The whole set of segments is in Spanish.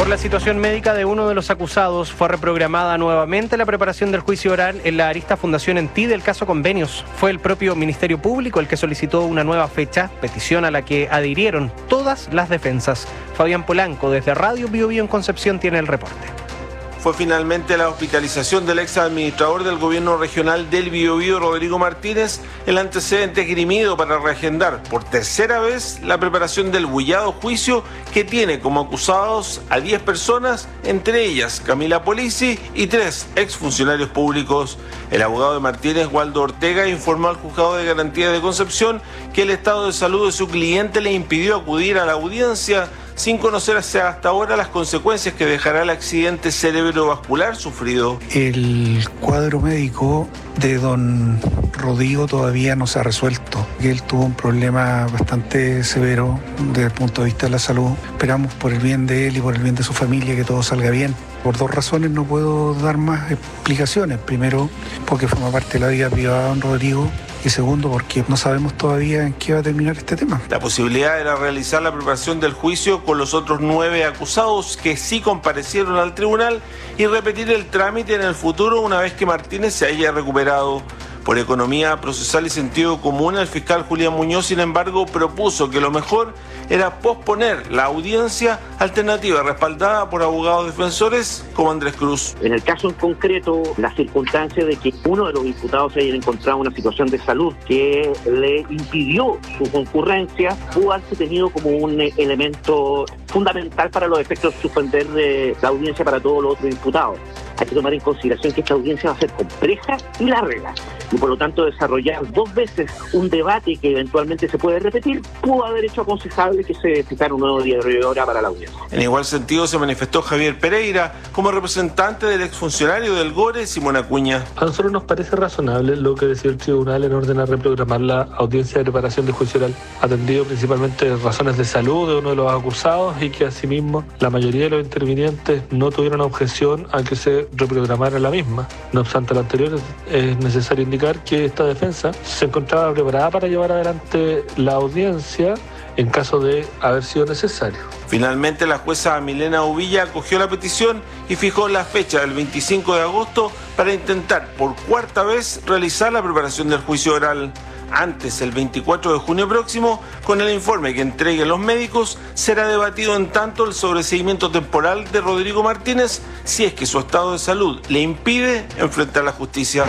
la situación médica de uno de los acusados, fue reprogramada nuevamente la preparación del juicio oral en la arista Fundación Entí del caso Convenios. Fue el propio Ministerio Público el que solicitó una nueva fecha, petición a la que adhirieron todas las defensas. Fabián Polanco, desde Radio Bio Bio en Concepción, tiene el reporte. Fue finalmente la hospitalización del ex administrador del gobierno regional del Biobío, Rodrigo Martínez, el antecedente esgrimido para reagendar por tercera vez la preparación del bullado juicio que tiene como acusados a 10 personas, entre ellas Camila Polisi y 3 exfuncionarios públicos. El abogado de Martínez, Waldo Ortega, informó al juzgado de garantía de Concepción que el estado de salud de su cliente le impidió acudir a la audiencia sin conocerse hasta ahora las consecuencias que dejará el accidente cerebrovascular sufrido. El cuadro médico de don Rodrigo todavía no se ha resuelto. Él tuvo un problema bastante severo desde el punto de vista de la salud. Esperamos por el bien de él y por el bien de su familia que todo salga bien. Por 2 razones no puedo dar más explicaciones. Primero, porque forma parte de la vida privada de don Rodrigo. Y segundo, porque no sabemos todavía en qué va a terminar este tema. La posibilidad era realizar la preparación del juicio con los otros 9 acusados que sí comparecieron al tribunal y repetir el trámite en el futuro una vez que Martínez se haya recuperado. Por economía procesal y sentido común, el fiscal Julián Muñoz, sin embargo, propuso que lo mejor era posponer la audiencia, alternativa respaldada por abogados defensores como Andrés Cruz. En el caso en concreto, la circunstancia de que uno de los imputados se haya encontrado una situación de salud que le impidió su concurrencia, pudo haberse tenido como un elemento fundamental para los efectos de suspender la audiencia para todos los otros imputados. Hay que tomar en consideración que esta audiencia va a ser compleja y larga, y por lo tanto desarrollar 2 veces un debate que eventualmente se puede repetir, pudo haber hecho aconsejable que se fijara un nuevo día de hora para la audiencia. En igual sentido se manifestó Javier Pereira como representante del exfuncionario del GORE, Simón Acuña. A nosotros nos parece razonable lo que decía el tribunal en orden a reprogramar la audiencia de preparación del juicio oral, atendido principalmente razones de salud de uno de los acusados y que asimismo la mayoría de los intervinientes no tuvieron objeción a que se reprogramara la misma. No obstante lo anterior, es necesario indicar que esta defensa se encontraba preparada para llevar adelante la audiencia en caso de haber sido necesario. Finalmente, la jueza Milena Uvilla acogió la petición y fijó la fecha del 25 de agosto para intentar por 4ª vez realizar la preparación del juicio oral. Antes, el 24 de junio próximo, con el informe que entreguen los médicos, será debatido en tanto el sobreseimiento temporal de Rodrigo Martínez si es que su estado de salud le impide enfrentar la justicia.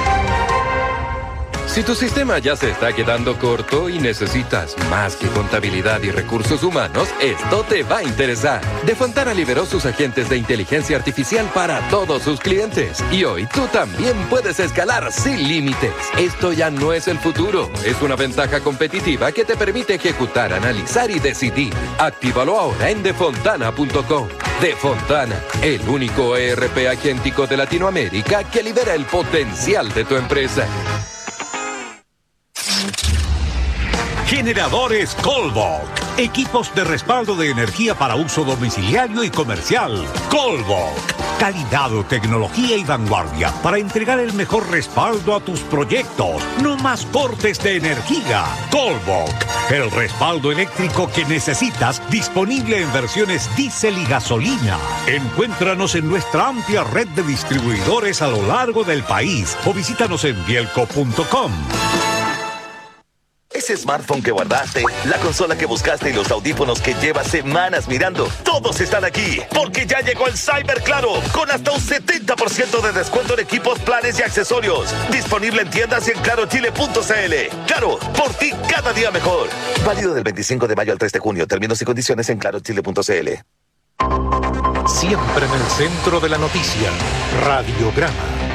Si tu sistema ya se está quedando corto y necesitas más que contabilidad y recursos humanos, esto te va a interesar. Defontana liberó sus agentes de inteligencia artificial para todos sus clientes. Y hoy tú también puedes escalar sin límites. Esto ya no es el futuro. Es una ventaja competitiva que te permite ejecutar, analizar y decidir. Actívalo ahora en defontana.com. Defontana, el único ERP agéntico de Latinoamérica que libera el potencial de tu empresa. Generadores Colbach. Equipos de respaldo de energía para uso domiciliario y comercial. Colbach. Calidad, tecnología y vanguardia para entregar el mejor respaldo a tus proyectos. No más cortes de energía. Colbach. El respaldo eléctrico que necesitas, disponible en versiones diésel y gasolina. Encuéntranos en nuestra amplia red de distribuidores a lo largo del país o visítanos en bielco.com. Ese smartphone que guardaste, la consola que buscaste y los audífonos que llevas semanas mirando, todos están aquí, porque ya llegó el Cyber Claro, con hasta un 70% de descuento en equipos, planes y accesorios. Disponible en tiendas y en clarochile.cl. Claro, por ti cada día mejor. Válido del 25 de mayo al 3 de junio. Términos y condiciones en clarochile.cl. Siempre en el centro de la noticia. Radiograma.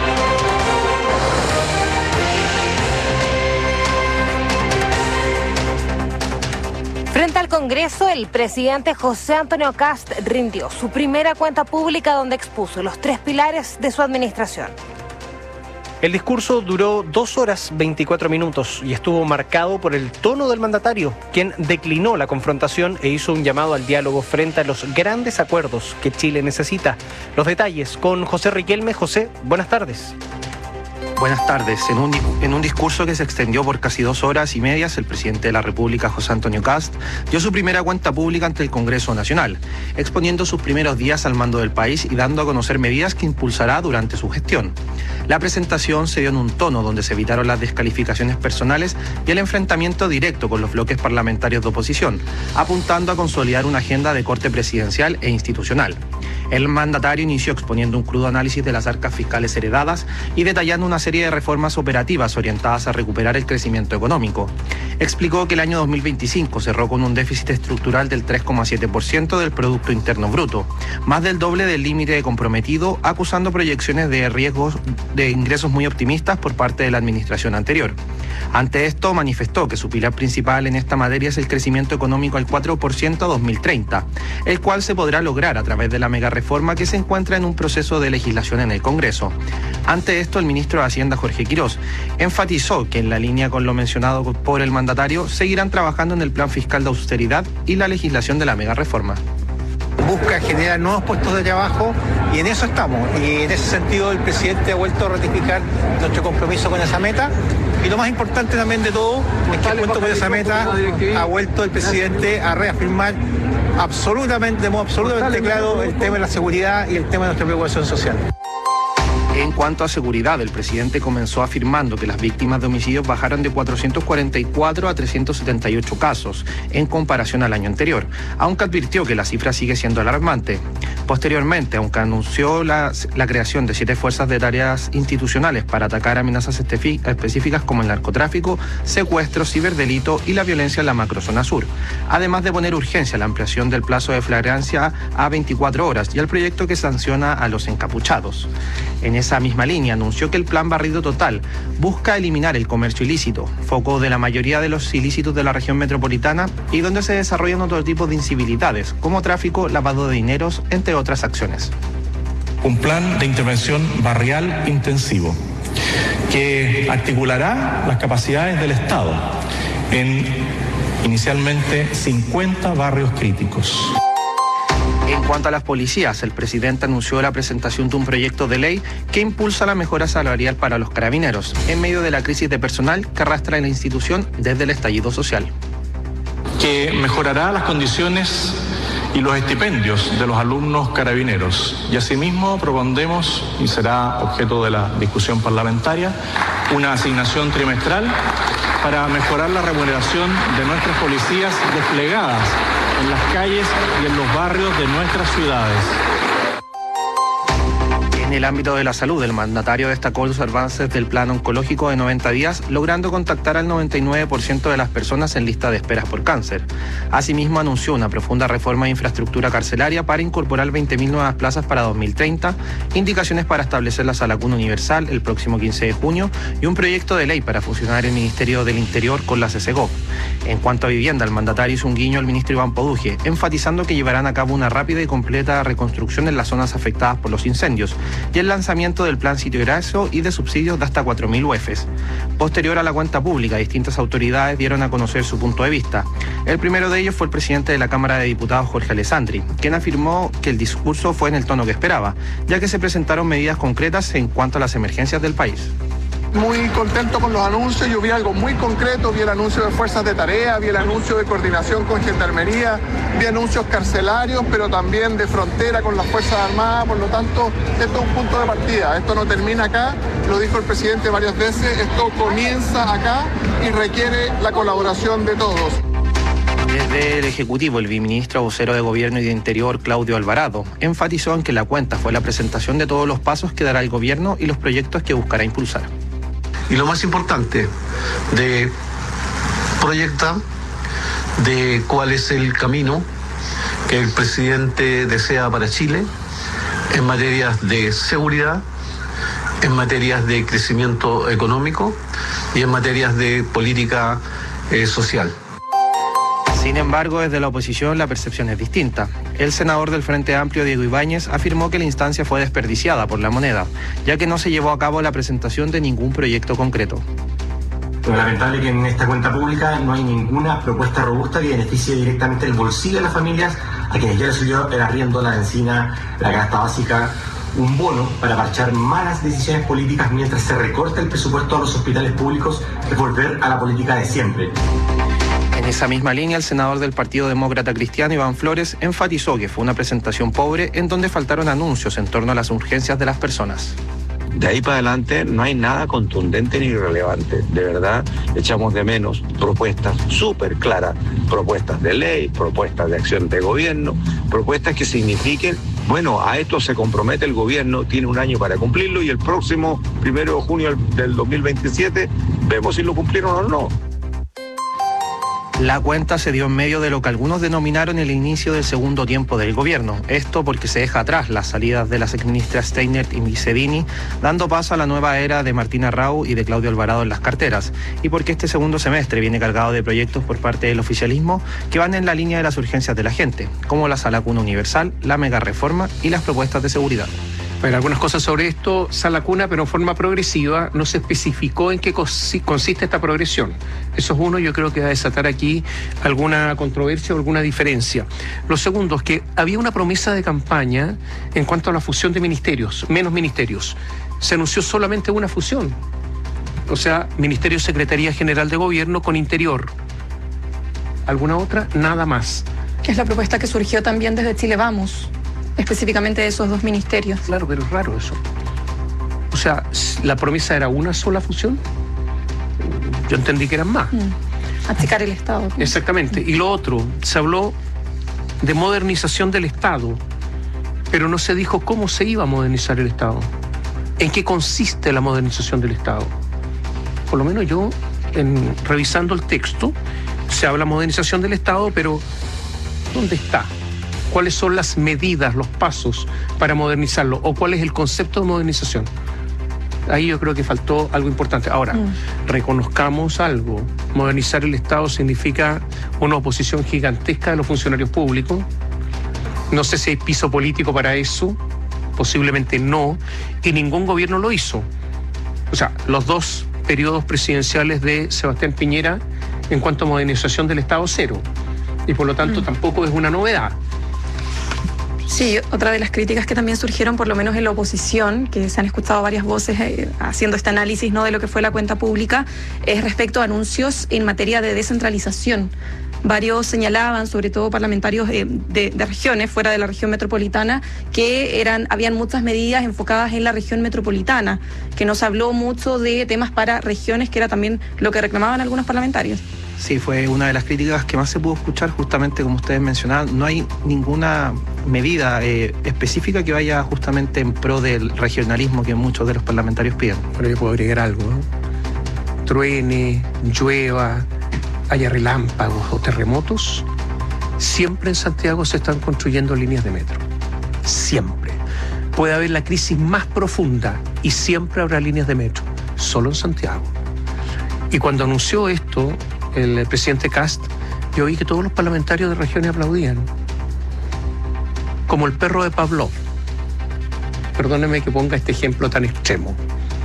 Frente al Congreso, el presidente José Antonio Kast rindió su primera cuenta pública donde expuso los 3 pilares de su administración. El discurso duró 2 horas 24 minutos y estuvo marcado por el tono del mandatario, quien declinó la confrontación e hizo un llamado al diálogo frente a los grandes acuerdos que Chile necesita. Los detalles con José Riquelme. José, buenas tardes. Buenas tardes. En un discurso que se extendió por casi 2 horas y media, el presidente de la República, José Antonio Kast, dio su primera cuenta pública ante el Congreso Nacional, exponiendo sus primeros días al mando del país y dando a conocer medidas que impulsará durante su gestión. La presentación se dio en un tono donde se evitaron las descalificaciones personales y el enfrentamiento directo con los bloques parlamentarios de oposición, apuntando a consolidar una agenda de corte presidencial e institucional. El mandatario inició exponiendo un crudo análisis de las arcas fiscales heredadas y detallando una serie de reformas operativas orientadas a recuperar el crecimiento económico. Explicó que el año 2025 cerró con un déficit estructural del 3,7% del Producto Interno Bruto, más del doble del límite comprometido, acusando proyecciones de riesgos de ingresos muy optimistas por parte de la administración anterior. Ante esto, manifestó que su pilar principal en esta materia es el crecimiento económico al 4% a 2030, el cual se podrá lograr a través de la megareforma que se encuentra en un proceso de legislación en el Congreso. Ante esto, el ministro de Hacienda, Jorge Quirós, enfatizó que en la línea con lo mencionado por el mandatario, seguirán trabajando en el plan fiscal de austeridad y la legislación de la megareforma. Busca generar nuevos puestos de trabajo y en eso estamos. Y en ese sentido el presidente ha vuelto a ratificar nuestro compromiso con esa meta. Y lo más importante también de todo es que junto con esa meta ha vuelto el presidente a reafirmar de modo absolutamente claro el tema de la seguridad y el tema de nuestra preocupación social. En cuanto a seguridad, el presidente comenzó afirmando que las víctimas de homicidios bajaron de 444 a 378 casos en comparación al año anterior, aunque advirtió que la cifra sigue siendo alarmante. Posteriormente, aunque anunció la creación de 7 fuerzas de tareas institucionales para atacar amenazas específicas como el narcotráfico, secuestro, ciberdelito y la violencia en la macrozona sur, además de poner urgencia a la ampliación del plazo de flagrancia a 24 horas y al proyecto que sanciona a los encapuchados. En esa misma línea, anunció que el Plan Barrido Total busca eliminar el comercio ilícito, foco de la mayoría de los ilícitos de la región metropolitana y donde se desarrollan otro tipo de incivilidades, como tráfico, lavado de dineros, entre otras acciones. Un plan de intervención barrial intensivo que articulará las capacidades del Estado en inicialmente 50 barrios críticos. En cuanto a las policías, el presidente anunció la presentación de un proyecto de ley que impulsa la mejora salarial para los carabineros, en medio de la crisis de personal que arrastra la institución desde el estallido social. Que mejorará las condiciones y los estipendios de los alumnos carabineros. Y asimismo propondremos, y será objeto de la discusión parlamentaria, una asignación trimestral para mejorar la remuneración de nuestras policías desplegadas en las calles y en los barrios de nuestras ciudades. En el ámbito de la salud, el mandatario destacó los avances del plan oncológico de 90 días, logrando contactar al 99% de las personas en lista de esperas por cáncer. Asimismo, anunció una profunda reforma de infraestructura carcelaria para incorporar 20.000 nuevas plazas para 2030, indicaciones para establecer la sala cuna universal el próximo 15 de junio y un proyecto de ley para fusionar el Ministerio del Interior con la CCGOV. En cuanto a vivienda, el mandatario hizo un guiño al ministro Iván Poduje, enfatizando que llevarán a cabo una rápida y completa reconstrucción en las zonas afectadas por los incendios y el lanzamiento del plan sitio graso y de subsidios de hasta 4.000 UFs. Posterior a la cuenta pública, distintas autoridades dieron a conocer su punto de vista. El primero de ellos fue el presidente de la Cámara de Diputados, Jorge Alessandri, quien afirmó que el discurso fue en el tono que esperaba, ya que se presentaron medidas concretas en cuanto a las emergencias del país. Muy contento con los anuncios, yo vi algo muy concreto, vi el anuncio de fuerzas de tarea, vi el anuncio de coordinación con Gendarmería, vi anuncios carcelarios, pero también de frontera con las Fuerzas Armadas, por lo tanto, esto es un punto de partida, esto no termina acá, lo dijo el presidente varias veces, esto comienza acá y requiere la colaboración de todos. Desde el Ejecutivo, el viceministro vocero de Gobierno y de Interior, Claudio Alvarado, enfatizó en que la cuenta fue la presentación de todos los pasos que dará el gobierno y los proyectos que buscará impulsar. Y lo más importante, de proyectar de cuál es el camino que el presidente desea para Chile en materias de seguridad, en materias de crecimiento económico y en materias de política social. Sin embargo, desde la oposición la percepción es distinta. El senador del Frente Amplio, Diego Ibáñez, afirmó que la instancia fue desperdiciada por la moneda, ya que no se llevó a cabo la presentación de ningún proyecto concreto. Lo lamentable es que en esta cuenta pública no hay ninguna propuesta robusta que beneficie directamente el bolsillo de las familias a quienes ya les subió el arriendo, la benzina, la canasta básica un bono para marchar malas decisiones políticas mientras se recorta el presupuesto a los hospitales públicos es volver a la política de siempre. En esa misma línea, el senador del Partido Demócrata Cristiano, Iván Flores, enfatizó que fue una presentación pobre en donde faltaron anuncios en torno a las urgencias de las personas. De ahí para adelante no hay nada contundente ni relevante. De verdad, echamos de menos propuestas súper claras, propuestas de ley, propuestas de acción de gobierno, propuestas que signifiquen, bueno, a esto se compromete el gobierno, tiene un año para cumplirlo y el próximo 1 de junio del 2027 vemos si lo cumplieron o no. La cuenta se dio en medio de lo que algunos denominaron el inicio del segundo tiempo del gobierno. Esto porque se deja atrás las salidas de las exministras Steiner y Micedini, dando paso a la nueva era de Martina Rau y de Claudio Alvarado en las carteras. Y porque este segundo semestre viene cargado de proyectos por parte del oficialismo que van en la línea de las urgencias de la gente, como la Sala Cuna Universal, la mega reforma y las propuestas de seguridad. Bueno, algunas cosas sobre esto, Sala Cuna, pero en forma progresiva, no se especificó en qué consiste esta progresión. Eso es uno, yo creo que va a desatar aquí alguna controversia o alguna diferencia. Lo segundo es que había una promesa de campaña en cuanto a la fusión de ministerios, menos ministerios. Se anunció solamente una fusión, o sea, Ministerio Secretaría General de Gobierno con Interior. ¿Alguna otra? Nada más. Es la propuesta que surgió también desde Chile Vamos. Específicamente de esos dos ministerios. Claro, pero es raro eso. O sea, ¿la promesa era una sola fusión? Yo entendí que eran más. Achicar el Estado. Exactamente. Y lo otro, se habló de modernización del Estado, pero no se dijo cómo se iba a modernizar el Estado. ¿En qué consiste la modernización del Estado? Por lo menos yo, revisando el texto, se habla modernización del Estado, pero ¿dónde está? ¿Cuáles son las medidas, los pasos para modernizarlo? ¿O cuál es el concepto de modernización? Ahí yo creo que faltó algo importante. Ahora, reconozcamos algo. Modernizar el Estado significa una oposición gigantesca de los funcionarios públicos. No sé si hay piso político para eso. Posiblemente no. Y ningún gobierno lo hizo. O sea, los dos periodos presidenciales de Sebastián Piñera en cuanto a modernización del Estado, cero. Y por lo tanto tampoco es una novedad. Sí, otra de las críticas que también surgieron, por lo menos en la oposición, que se han escuchado varias voces haciendo este análisis, ¿no?, de lo que fue la cuenta pública, es respecto a anuncios en materia de descentralización. Varios señalaban, sobre todo parlamentarios de regiones fuera de la región metropolitana, que habían muchas medidas enfocadas en la región metropolitana, que no se habló mucho de temas para regiones, que era también lo que reclamaban algunos parlamentarios. Sí, fue una de las críticas que más se pudo escuchar, justamente como ustedes mencionaban. No hay ninguna medida específica que vaya justamente en pro del regionalismo que muchos de los parlamentarios piden. Bueno, yo puedo agregar algo, ¿no? Truene, llueva, haya relámpagos o terremotos, siempre en Santiago se están construyendo líneas de metro. Siempre. Puede haber la crisis más profunda y siempre habrá líneas de metro. Solo en Santiago. Y cuando anunció esto el presidente Kast, yo vi que todos los parlamentarios de regiones aplaudían. Como el perro de Pavlov. Perdóneme que ponga este ejemplo tan extremo.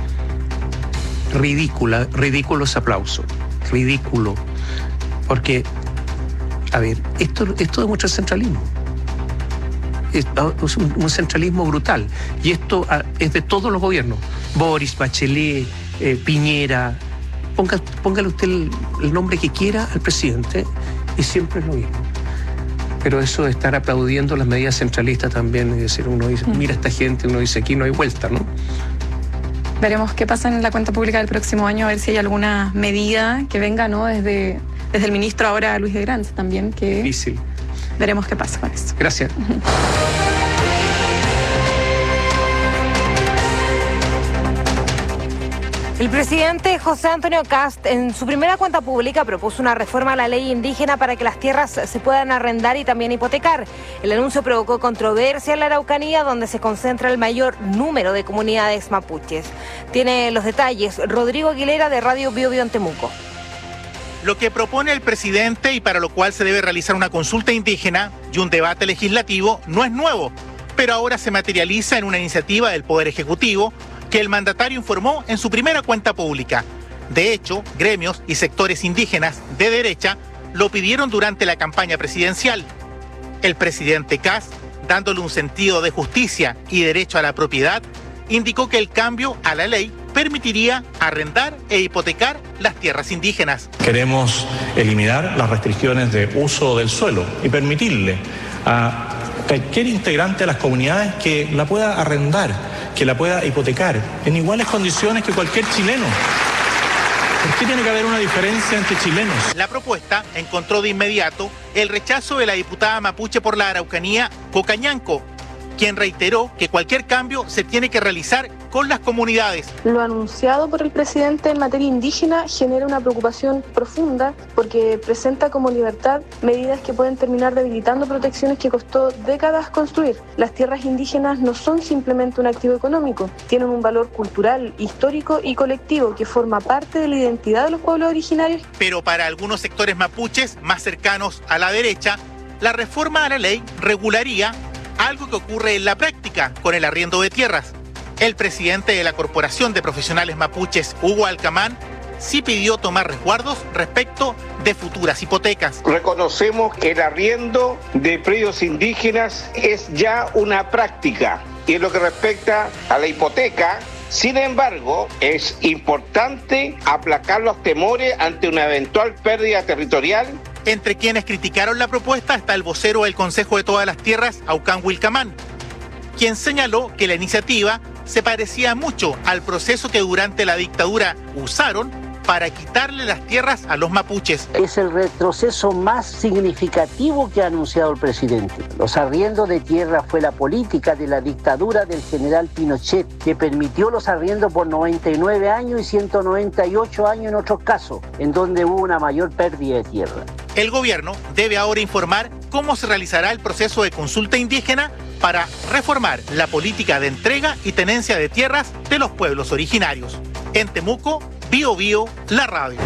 Ridículo ese aplauso. Ridículo. Porque, a ver, esto demuestra centralismo. Es un centralismo brutal. Y esto es de todos los gobiernos. Boris, Bachelet, Piñera. Póngale usted el nombre que quiera al presidente y siempre es lo mismo. Pero eso de estar aplaudiendo las medidas centralistas también, es decir, uno dice, mira esta gente, uno dice, aquí no hay vuelta, ¿no? Veremos qué pasa en la cuenta pública del próximo año, a ver si hay alguna medida que venga, ¿no?, desde el ministro ahora, Luis de Granz, también, que... Difícil. Veremos qué pasa con esto. Gracias. El presidente José Antonio Kast en su primera cuenta pública propuso una reforma a la ley indígena para que las tierras se puedan arrendar y también hipotecar. El anuncio provocó controversia en la Araucanía, donde se concentra el mayor número de comunidades mapuches. Tiene los detalles Rodrigo Aguilera de Radio Bio Bio en Temuco. Lo que propone el presidente y para lo cual se debe realizar una consulta indígena y un debate legislativo no es nuevo, pero ahora se materializa en una iniciativa del Poder Ejecutivo que el mandatario informó en su primera cuenta pública. De hecho, gremios y sectores indígenas de derecha lo pidieron durante la campaña presidencial. El presidente Kast dándole un sentido de justicia y derecho a la propiedad, indicó que el cambio a la ley permitiría arrendar e hipotecar las tierras indígenas. Queremos eliminar las restricciones de uso del suelo y permitirle a cualquier integrante de las comunidades que la pueda arrendar, que la pueda hipotecar en iguales condiciones que cualquier chileno. ¿Por qué tiene que haber una diferencia entre chilenos? La propuesta encontró de inmediato el rechazo de la diputada mapuche por la Araucanía, Cocañanco, quien reiteró que cualquier cambio se tiene que realizar con las comunidades. Lo anunciado por el presidente en materia indígena genera una preocupación profunda porque presenta como libertad medidas que pueden terminar debilitando protecciones que costó décadas construir. Las tierras indígenas no son simplemente un activo económico, tienen un valor cultural, histórico y colectivo que forma parte de la identidad de los pueblos originarios. Pero para algunos sectores mapuches más cercanos a la derecha, la reforma a la ley regularía algo que ocurre en la práctica con el arriendo de tierras. El presidente de la Corporación de Profesionales Mapuches, Hugo Alcamán, sí pidió tomar resguardos respecto de futuras hipotecas. Reconocemos que el arriendo de predios indígenas es ya una práctica y en lo que respecta a la hipoteca, sin embargo, es importante aplacar los temores ante una eventual pérdida territorial. Entre quienes criticaron la propuesta está el vocero del Consejo de Todas las Tierras, Aucán Wilcamán, quien señaló que la iniciativa se parecía mucho al proceso que durante la dictadura usaron para quitarle las tierras a los mapuches. Es el retroceso más significativo que ha anunciado el presidente. Los arriendos de tierra fue la política de la dictadura del general Pinochet, que permitió los arriendos por 99 años y 198 años en otros casos, en donde hubo una mayor pérdida de tierra. El gobierno debe ahora informar cómo se realizará el proceso de consulta indígena para reformar la política de entrega y tenencia de tierras de los pueblos originarios. En Temuco, Bio Bio, la radio.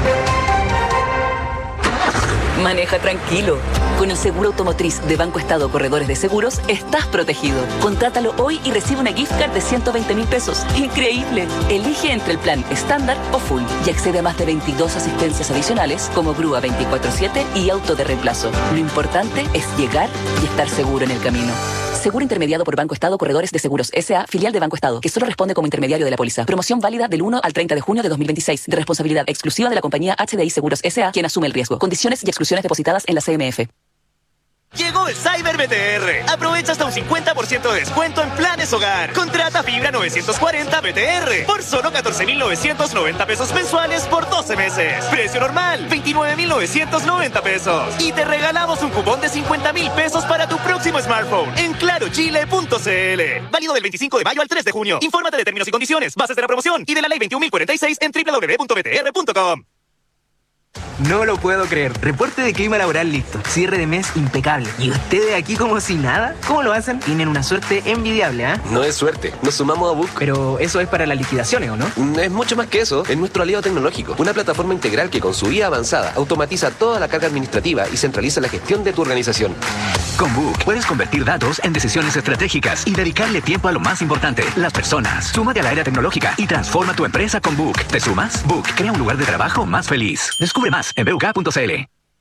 Maneja tranquilo. Con el seguro automotriz de Banco Estado Corredores de Seguros, estás protegido. Contrátalo hoy y recibe una gift card de 120.000 pesos. ¡Increíble! Elige entre el plan estándar o full y accede a más de 22 asistencias adicionales como grúa 24/7 y auto de reemplazo. Lo importante es llegar y estar seguro en el camino. Seguro intermediado por Banco Estado Corredores de Seguros S.A., filial de Banco Estado, que solo responde como intermediario de la póliza. Promoción válida del 1 al 30 de junio de 2026, de responsabilidad exclusiva de la compañía HDI Seguros S.A., quien asume el riesgo. Condiciones y exclusiones depositadas en la CMF. Llegó el Cyber BTR. Aprovecha hasta un 50% de descuento en planes hogar. Contrata fibra 940 BTR por solo 14.990 pesos mensuales por 12 meses. Precio normal, 29.990 pesos. Y te regalamos un cupón de 50.000 pesos para tu próximo smartphone en clarochile.cl. Válido del 25 de mayo al 3 de junio. Infórmate de términos y condiciones, bases de la promoción y de la ley 21.046 en www.btr.com. No lo puedo creer. Reporte de clima laboral listo. Cierre de mes impecable. ¿Y ustedes aquí como si nada? ¿Cómo lo hacen? Tienen una suerte envidiable, ¿ah? No es suerte. Nos sumamos a Book. Pero eso es para las liquidaciones, ¿o no? Es mucho más que eso. Es nuestro aliado tecnológico. Una plataforma integral que con su IA avanzada automatiza toda la carga administrativa y centraliza la gestión de tu organización. Con Book puedes convertir datos en decisiones estratégicas y dedicarle tiempo a lo más importante, las personas. Súmate a la era tecnológica y transforma tu empresa con Book. ¿Te sumas? Book crea un lugar de trabajo más feliz. Descubre más en buk.cl.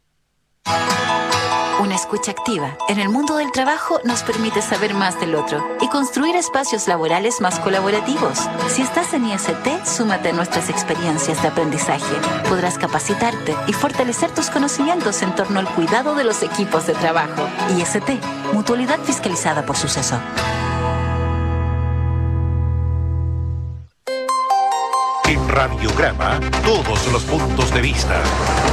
Una escucha activa en el mundo del trabajo nos permite saber más del otro y construir espacios laborales más colaborativos. Si estás en IST, súmate a nuestras experiencias de aprendizaje. Podrás capacitarte y fortalecer tus conocimientos en torno al cuidado de los equipos de trabajo. IST, mutualidad fiscalizada por Suceso. En Radiograma, todos los puntos de vista.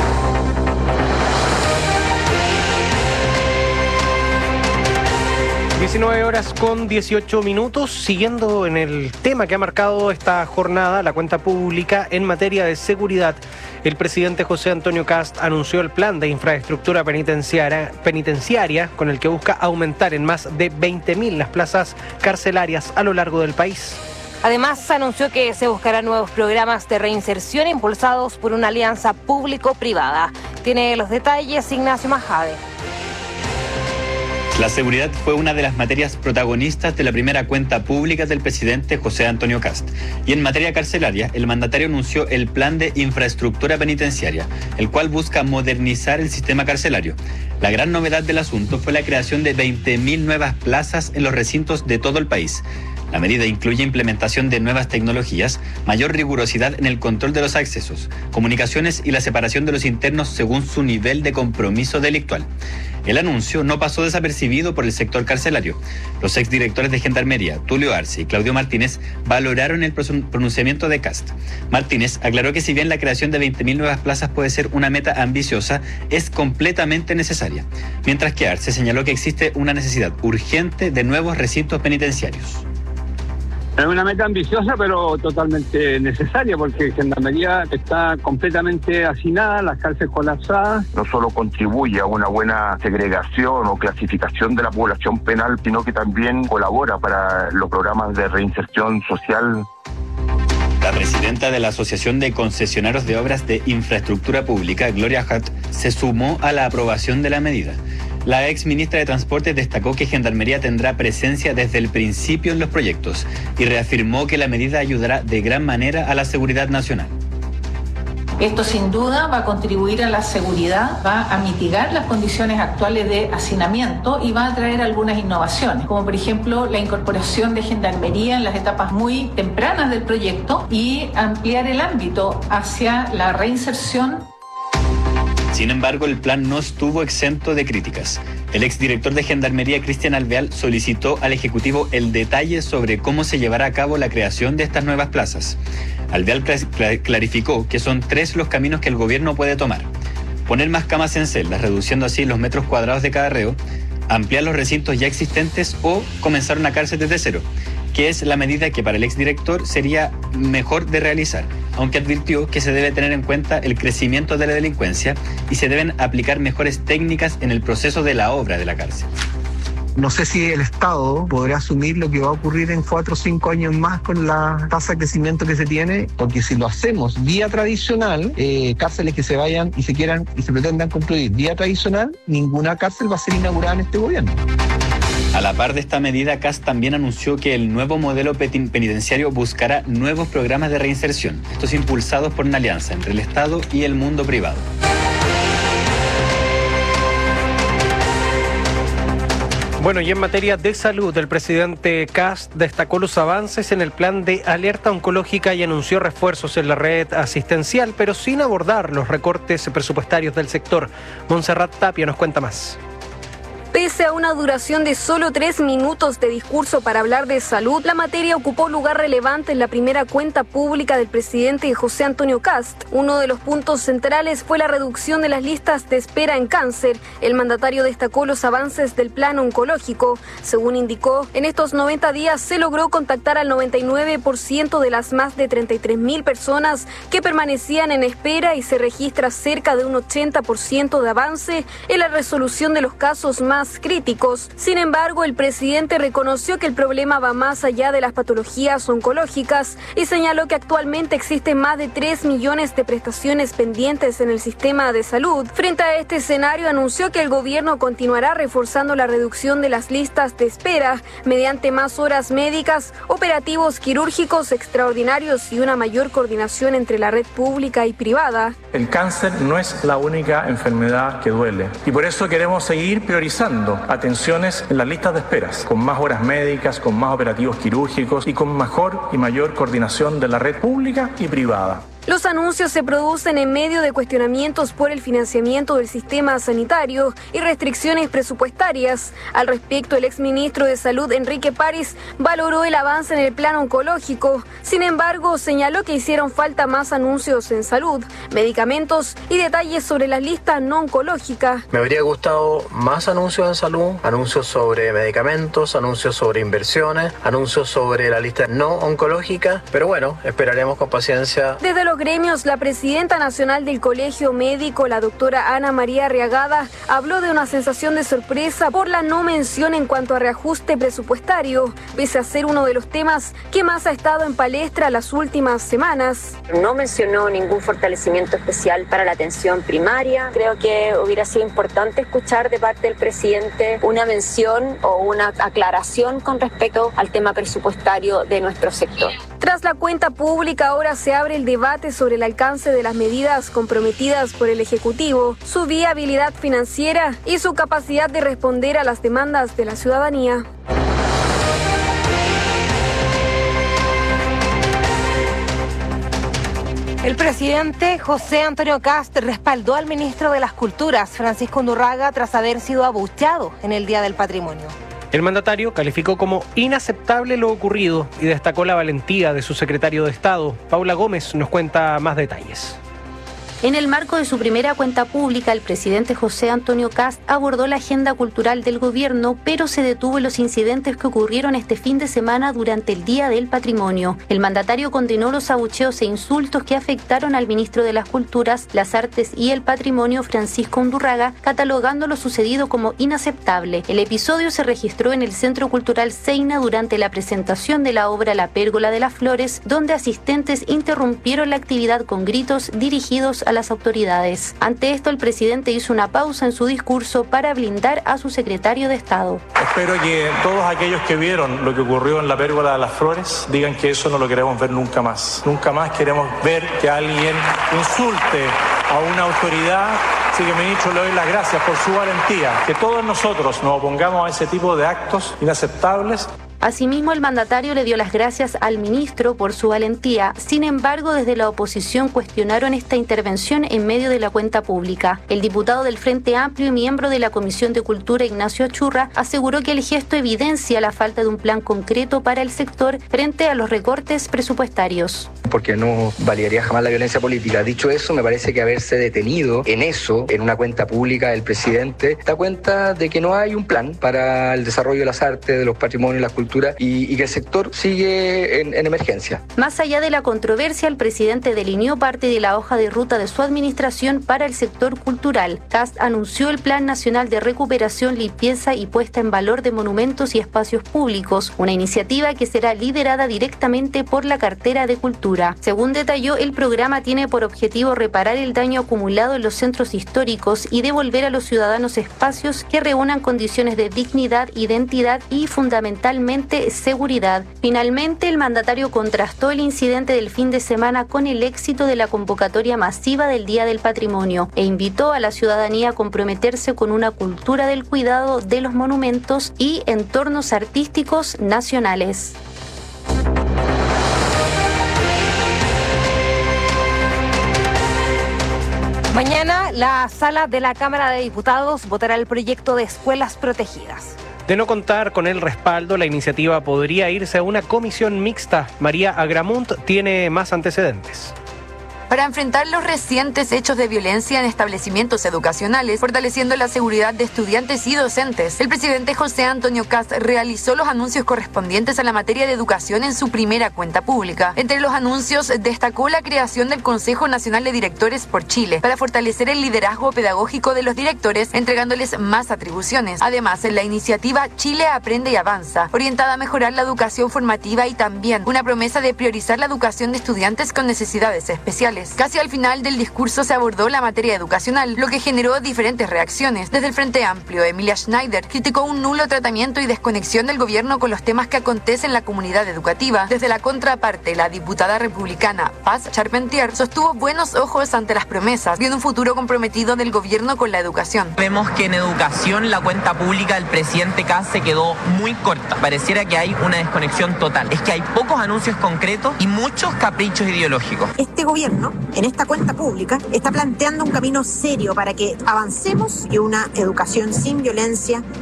(19:18). Siguiendo en el tema que ha marcado esta jornada, la cuenta pública en materia de seguridad. El presidente José Antonio Kast anunció el plan de infraestructura penitenciaria con el que busca aumentar en más de 20.000 las plazas carcelarias a lo largo del país. Además, anunció que se buscarán nuevos programas de reinserción impulsados por una alianza público-privada. Tiene los detalles Ignacio Majade. La seguridad fue una de las materias protagonistas de la primera cuenta pública del presidente José Antonio Kast. Y en materia carcelaria, el mandatario anunció el plan de infraestructura penitenciaria, el cual busca modernizar el sistema carcelario. La gran novedad del asunto fue la creación de 20.000 nuevas plazas en los recintos de todo el país. La medida incluye implementación de nuevas tecnologías, mayor rigurosidad en el control de los accesos, comunicaciones y la separación de los internos según su nivel de compromiso delictual. El anuncio no pasó desapercibido por el sector carcelario. Los exdirectores de Gendarmería, Tulio Arce y Claudio Martínez, valoraron el pronunciamiento de Kast. Martínez aclaró que si bien la creación de 20.000 nuevas plazas puede ser una meta ambiciosa, es completamente necesaria. Mientras que Arce señaló que existe una necesidad urgente de nuevos recintos penitenciarios. Es una meta ambiciosa, pero totalmente necesaria, porque Gendarmería está completamente hacinada, las cárceles colapsadas. No solo contribuye a una buena segregación o clasificación de la población penal, sino que también colabora para los programas de reinserción social. La presidenta de la Asociación de Concesionarios de Obras de Infraestructura Pública, Gloria Hart, se sumó a la aprobación de la medida. La ex ministra de Transportes destacó que Gendarmería tendrá presencia desde el principio en los proyectos y reafirmó que la medida ayudará de gran manera a la seguridad nacional. Esto sin duda va a contribuir a la seguridad, va a mitigar las condiciones actuales de hacinamiento y va a traer algunas innovaciones, como por ejemplo la incorporación de Gendarmería en las etapas muy tempranas del proyecto y ampliar el ámbito hacia la reinserción. Sin embargo, el plan no estuvo exento de críticas. El exdirector de Gendarmería, Cristian Alvear, solicitó al Ejecutivo el detalle sobre cómo se llevará a cabo la creación de estas nuevas plazas. Alvear clarificó que son 3 los caminos que el gobierno puede tomar: poner más camas en celdas, reduciendo así los metros cuadrados de cada reo, ampliar los recintos ya existentes o comenzar una cárcel desde cero, que es la medida que para el exdirector sería mejor de realizar, aunque advirtió que se debe tener en cuenta el crecimiento de la delincuencia y se deben aplicar mejores técnicas en el proceso de la obra de la cárcel. No sé si el Estado podrá asumir lo que va a ocurrir en 4 o 5 años más con la tasa de crecimiento que se tiene, porque si lo hacemos vía tradicional, cárceles que se vayan y se quieran y se pretendan construir vía tradicional, ninguna cárcel va a ser inaugurada en este gobierno. A la par de esta medida, Kast también anunció que el nuevo modelo penitenciario buscará nuevos programas de reinserción, estos impulsados por una alianza entre el Estado y el mundo privado. Bueno, y en materia de salud, el presidente Kast destacó los avances en el plan de alerta oncológica y anunció refuerzos en la red asistencial, pero sin abordar los recortes presupuestarios del sector. Montserrat Tapia nos cuenta más. Pese a una duración de solo 3 minutos de discurso para hablar de salud, la materia ocupó lugar relevante en la primera cuenta pública del presidente José Antonio Kast. Uno de los puntos centrales fue la reducción de las listas de espera en cáncer. El mandatario destacó los avances del plan oncológico. Según indicó, en estos 90 días se logró contactar al 99% de las más de 33.000 personas que permanecían en espera y se registra cerca de un 80% de avance en la resolución de los casos más críticos. Sin embargo, el presidente reconoció que el problema va más allá de las patologías oncológicas y señaló que actualmente existen más de 3 millones de prestaciones pendientes en el sistema de salud. Frente a este escenario, anunció que el gobierno continuará reforzando la reducción de las listas de espera mediante más horas médicas, operativos quirúrgicos extraordinarios y una mayor coordinación entre la red pública y privada. El cáncer no es la única enfermedad que duele y por eso queremos seguir priorizando atenciones en las listas de esperas, con más horas médicas, con más operativos quirúrgicos y con mejor y mayor coordinación de la red pública y privada. Los anuncios se producen en medio de cuestionamientos por el financiamiento del sistema sanitario y restricciones presupuestarias. Al respecto, el exministro de Salud, Enrique París, valoró el avance en el plan oncológico. Sin embargo, señaló que hicieron falta más anuncios en salud, medicamentos y detalles sobre la lista no oncológica. Me habría gustado más anuncios en salud, anuncios sobre medicamentos, anuncios sobre inversiones, anuncios sobre la lista no oncológica, pero bueno, esperaremos con paciencia. Desde los los gremios, la presidenta nacional del Colegio Médico, la doctora Ana María Arriagada, habló de una sensación de sorpresa por la no mención en cuanto a reajuste presupuestario, pese a ser uno de los temas que más ha estado en palestra las últimas semanas. No mencionó ningún fortalecimiento especial para la atención primaria. Creo que hubiera sido importante escuchar de parte del presidente una mención o una aclaración con respecto al tema presupuestario de nuestro sector. Tras la cuenta pública, ahora se abre el debate sobre el alcance de las medidas comprometidas por el Ejecutivo, su viabilidad financiera y su capacidad de responder a las demandas de la ciudadanía. El presidente José Antonio Kast respaldó al ministro de las Culturas, Francisco Undurraga, tras haber sido abucheado en el Día del Patrimonio. El mandatario calificó como inaceptable lo ocurrido y destacó la valentía de su secretario de Estado. Paula Gómez nos cuenta más detalles. En el marco de su primera cuenta pública, el presidente José Antonio Kast abordó la agenda cultural del gobierno, pero se detuvo en los incidentes que ocurrieron este fin de semana durante el Día del Patrimonio. El mandatario condenó los abucheos e insultos que afectaron al ministro de las Culturas, las Artes y el Patrimonio, Francisco Undurraga, catalogando lo sucedido como inaceptable. El episodio se registró en el Centro Cultural Seina durante la presentación de la obra La Pérgola de las Flores, donde asistentes interrumpieron la actividad con gritos dirigidos a las autoridades. Ante esto, el presidente hizo una pausa en su discurso para blindar a su secretario de Estado. Espero que todos aquellos que vieron lo que ocurrió en la Pérgola de las Flores digan que eso no lo queremos ver nunca más. Nunca más queremos ver que alguien insulte a una autoridad. Así que, ministro, le doy las gracias por su valentía. Que todos nosotros nos opongamos a ese tipo de actos inaceptables. Asimismo, el mandatario le dio las gracias al ministro por su valentía. Sin embargo, desde la oposición cuestionaron esta intervención en medio de la cuenta pública. El diputado del Frente Amplio y miembro de la Comisión de Cultura, Ignacio Achurra, aseguró que el gesto evidencia la falta de un plan concreto para el sector frente a los recortes presupuestarios. Porque no validaría jamás la violencia política. Dicho eso, me parece que haberse detenido en eso, en una cuenta pública del presidente, da cuenta de que no hay un plan para el desarrollo de las artes, de los patrimonios, las culturas, y que el sector sigue en emergencia. Más allá de la controversia, el presidente delineó parte de la hoja de ruta de su administración para el sector cultural. Kast anunció el Plan Nacional de Recuperación, Limpieza y Puesta en Valor de Monumentos y Espacios Públicos, una iniciativa que será liderada directamente por la cartera de Cultura. Según detalló, el programa tiene por objetivo reparar el daño acumulado en los centros históricos y devolver a los ciudadanos espacios que reúnan condiciones de dignidad, identidad y fundamentalmente seguridad. Finalmente, el mandatario contrastó el incidente del fin de semana con el éxito de la convocatoria masiva del Día del Patrimonio e invitó a la ciudadanía a comprometerse con una cultura del cuidado de los monumentos y entornos artísticos nacionales. Mañana, la sala de la Cámara de Diputados votará el proyecto de escuelas protegidas. De no contar con el respaldo, la iniciativa podría irse a una comisión mixta. María Agramunt tiene más antecedentes. Para enfrentar los recientes hechos de violencia en establecimientos educacionales, fortaleciendo la seguridad de estudiantes y docentes, el presidente José Antonio Kast realizó los anuncios correspondientes a la materia de educación en su primera cuenta pública. Entre los anuncios destacó la creación del Consejo Nacional de Directores por Chile, para fortalecer el liderazgo pedagógico de los directores, entregándoles más atribuciones. Además, la iniciativa Chile Aprende y Avanza, orientada a mejorar la educación formativa y también una promesa de priorizar la educación de estudiantes con necesidades especiales. Casi al final del discurso se abordó la materia educacional, lo que generó diferentes reacciones. Desde el Frente Amplio, Emilia Schneider criticó un nulo tratamiento y desconexión del gobierno con los temas que acontecen en la comunidad educativa. Desde la contraparte, la diputada republicana Paz Charpentier sostuvo buenos ojos ante las promesas, viendo un futuro comprometido del gobierno con la educación. Vemos que en educación la cuenta pública del presidente Kast se quedó muy corta. Pareciera que hay una desconexión total. Es que hay pocos anuncios concretos y muchos caprichos ideológicos. Este gobierno, en esta cuenta pública, está planteando un camino serio para que avancemos y una educación sin violencia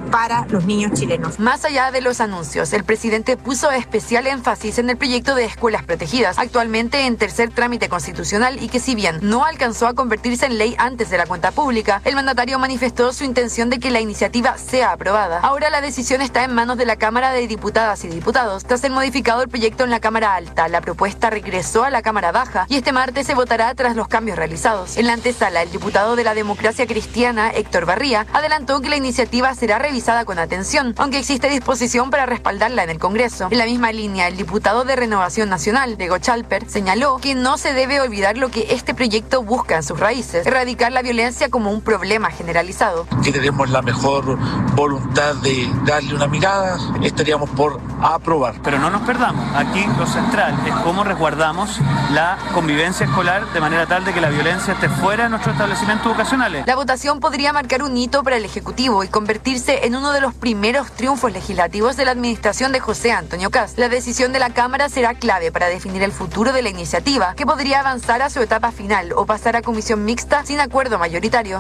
para los niños chilenos. Más allá de los anuncios, el presidente puso especial énfasis en el proyecto de escuelas protegidas, actualmente en tercer trámite constitucional y que si bien no alcanzó a convertirse en ley antes de la cuenta pública, el mandatario manifestó su intención de que la iniciativa sea aprobada. Ahora la decisión está en manos de la Cámara de Diputadas y Diputados. Tras ser modificado el proyecto en la Cámara Alta, la propuesta regresó a la Cámara Baja y este martes se votará tras los cambios realizados. En la antesala, el diputado de la Democracia Cristiana, Héctor Barría, adelantó que la iniciativa será revisada con atención, aunque existe disposición para respaldarla en el Congreso. En la misma línea, el diputado de Renovación Nacional, Diego Chalper, señaló que no se debe olvidar lo que este proyecto busca en sus raíces, erradicar la violencia como un problema generalizado. Que tenemos la mejor voluntad de darle una mirada, estaríamos por aprobar. Pero no nos perdamos, aquí lo central es cómo resguardamos la convivencia escolar de manera tal de que la violencia esté fuera de nuestros establecimientos educacionales. La votación podría marcar un hito para el Ejecutivo y convertirse en uno de los primeros triunfos legislativos de la administración de José Antonio Kast. La decisión de la Cámara será clave para definir el futuro de la iniciativa, que podría avanzar a su etapa final o pasar a comisión mixta sin acuerdo mayoritario.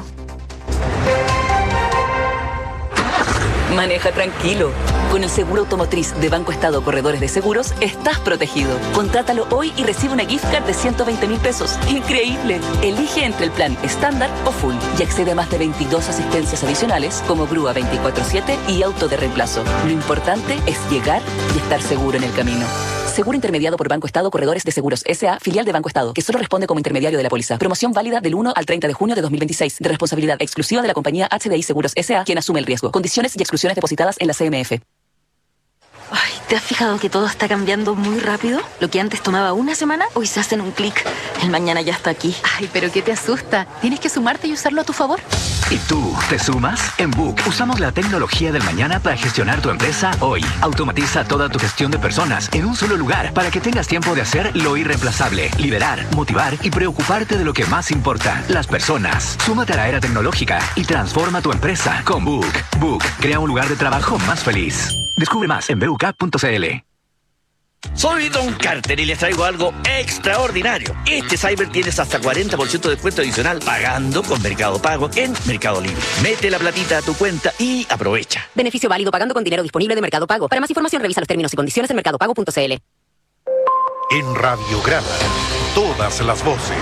Maneja tranquilo. Con el seguro automotriz de Banco Estado Corredores de Seguros, estás protegido. Contrátalo hoy y recibe una gift card de 120.000 pesos. ¡Increíble! Elige entre el plan estándar o full y accede a más de 22 asistencias adicionales como grúa 24/7 y auto de reemplazo. Lo importante es llegar y estar seguro en el camino. Seguro intermediado por Banco Estado Corredores de Seguros S.A., filial de Banco Estado, que solo responde como intermediario de la póliza. Promoción válida del 1 al 30 de junio de 2026, de responsabilidad exclusiva de la compañía HDI Seguros S.A., quien asume el riesgo. Condiciones y exclusiones depositadas en la CMF. Ay, ¿te has fijado que todo está cambiando muy rápido? Lo que antes tomaba una semana, hoy se hace en un clic. El mañana ya está aquí. Ay, pero ¿qué te asusta? Tienes que sumarte y usarlo a tu favor. ¿Y tú, te sumas? En Book usamos la tecnología del mañana para gestionar tu empresa hoy. Automatiza toda tu gestión de personas en un solo lugar para que tengas tiempo de hacer lo irreemplazable, liderar, motivar y preocuparte de lo que más importa, las personas. Súmate a la era tecnológica y transforma tu empresa con Book. Book crea un lugar de trabajo más feliz. Descubre más en BUK.cl. Soy Don Carter y les traigo algo extraordinario. Este Cyber tienes hasta 40% de descuento adicional pagando con Mercado Pago en Mercado Libre. Mete la platita a tu cuenta y aprovecha. Beneficio válido pagando con dinero disponible de Mercado Pago. Para más información revisa los términos y condiciones en mercadopago.cl. En Radiograma, todas las voces.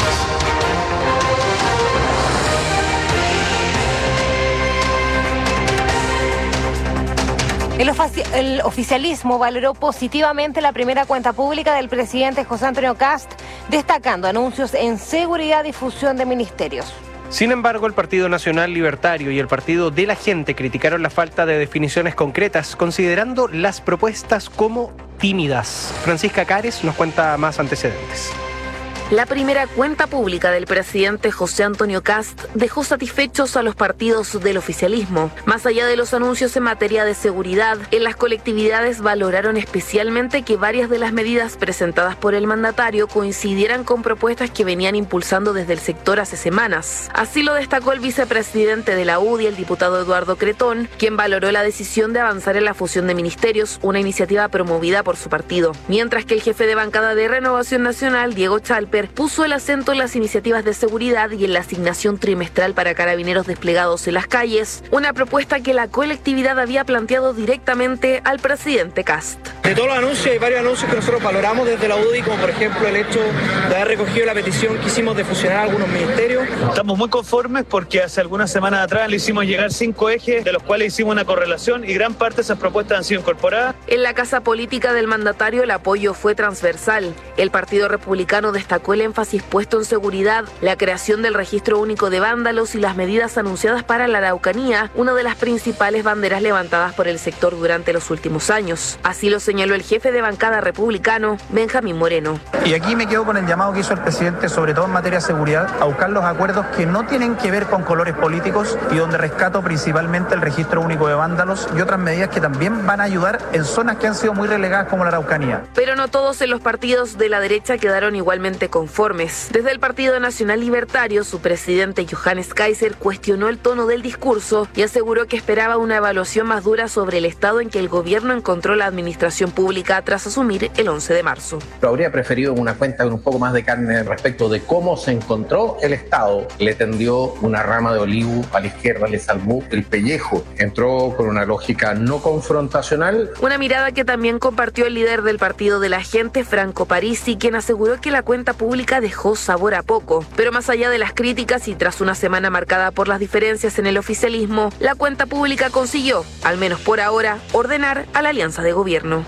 El oficialismo valoró positivamente la primera cuenta pública del presidente José Antonio Kast, destacando anuncios en seguridad y fusión de ministerios. Sin embargo, el Partido Nacional Libertario y el Partido de la Gente criticaron la falta de definiciones concretas, considerando las propuestas como tímidas. Francisca Cares nos cuenta más antecedentes. La primera cuenta pública del presidente José Antonio Kast dejó satisfechos a los partidos del oficialismo. Más allá de los anuncios en materia de seguridad, en las colectividades valoraron especialmente que varias de las medidas presentadas por el mandatario coincidieran con propuestas que venían impulsando desde el sector hace semanas. Así lo destacó el vicepresidente de la UDI, el diputado Eduardo Cretón, quien valoró la decisión de avanzar en la fusión de ministerios, una iniciativa promovida por su partido. Mientras que el jefe de bancada de Renovación Nacional, Diego Chalper, puso el acento en las iniciativas de seguridad y en la asignación trimestral para carabineros desplegados en las calles, una propuesta que la colectividad había planteado directamente al presidente Kast. De todos los anuncios, hay varios anuncios que nosotros valoramos desde la UDI, como por ejemplo el hecho de haber recogido la petición que hicimos de fusionar algunos ministerios. Estamos muy conformes porque hace algunas semanas atrás le hicimos llegar 5 ejes, de los cuales hicimos una correlación y gran parte de esas propuestas han sido incorporadas. En la casa política del mandatario el apoyo fue transversal. El Partido Republicano destacó el énfasis puesto en seguridad, la creación del registro único de vándalos y las medidas anunciadas para la Araucanía, una de las principales banderas levantadas por el sector durante los últimos años. Así lo señaló el jefe de bancada republicano, Benjamín Moreno. Y aquí me quedo con el llamado que hizo el presidente, sobre todo en materia de seguridad, a buscar los acuerdos que no tienen que ver con colores políticos y donde rescato principalmente el registro único de vándalos y otras medidas que también van a ayudar en zonas que han sido muy relegadas como la Araucanía. Pero no todos en los partidos de la derecha quedaron igualmente conformes. Desde el Partido Nacional Libertario, su presidente Johannes Kaiser cuestionó el tono del discurso y aseguró que esperaba una evaluación más dura sobre el estado en que el gobierno encontró la administración función pública tras asumir el 11 de marzo. Lo habría preferido una cuenta con un poco más de carne respecto de cómo se encontró el Estado. Le tendió una rama de olivo a la izquierda, le salvó el pellejo. Entró con una lógica no confrontacional. Una mirada que también compartió el líder del Partido de la Gente, Franco Parisi, quien aseguró que la cuenta pública dejó sabor a poco. Pero más allá de las críticas y tras una semana marcada por las diferencias en el oficialismo, la cuenta pública consiguió, al menos por ahora, ordenar a la alianza de gobierno.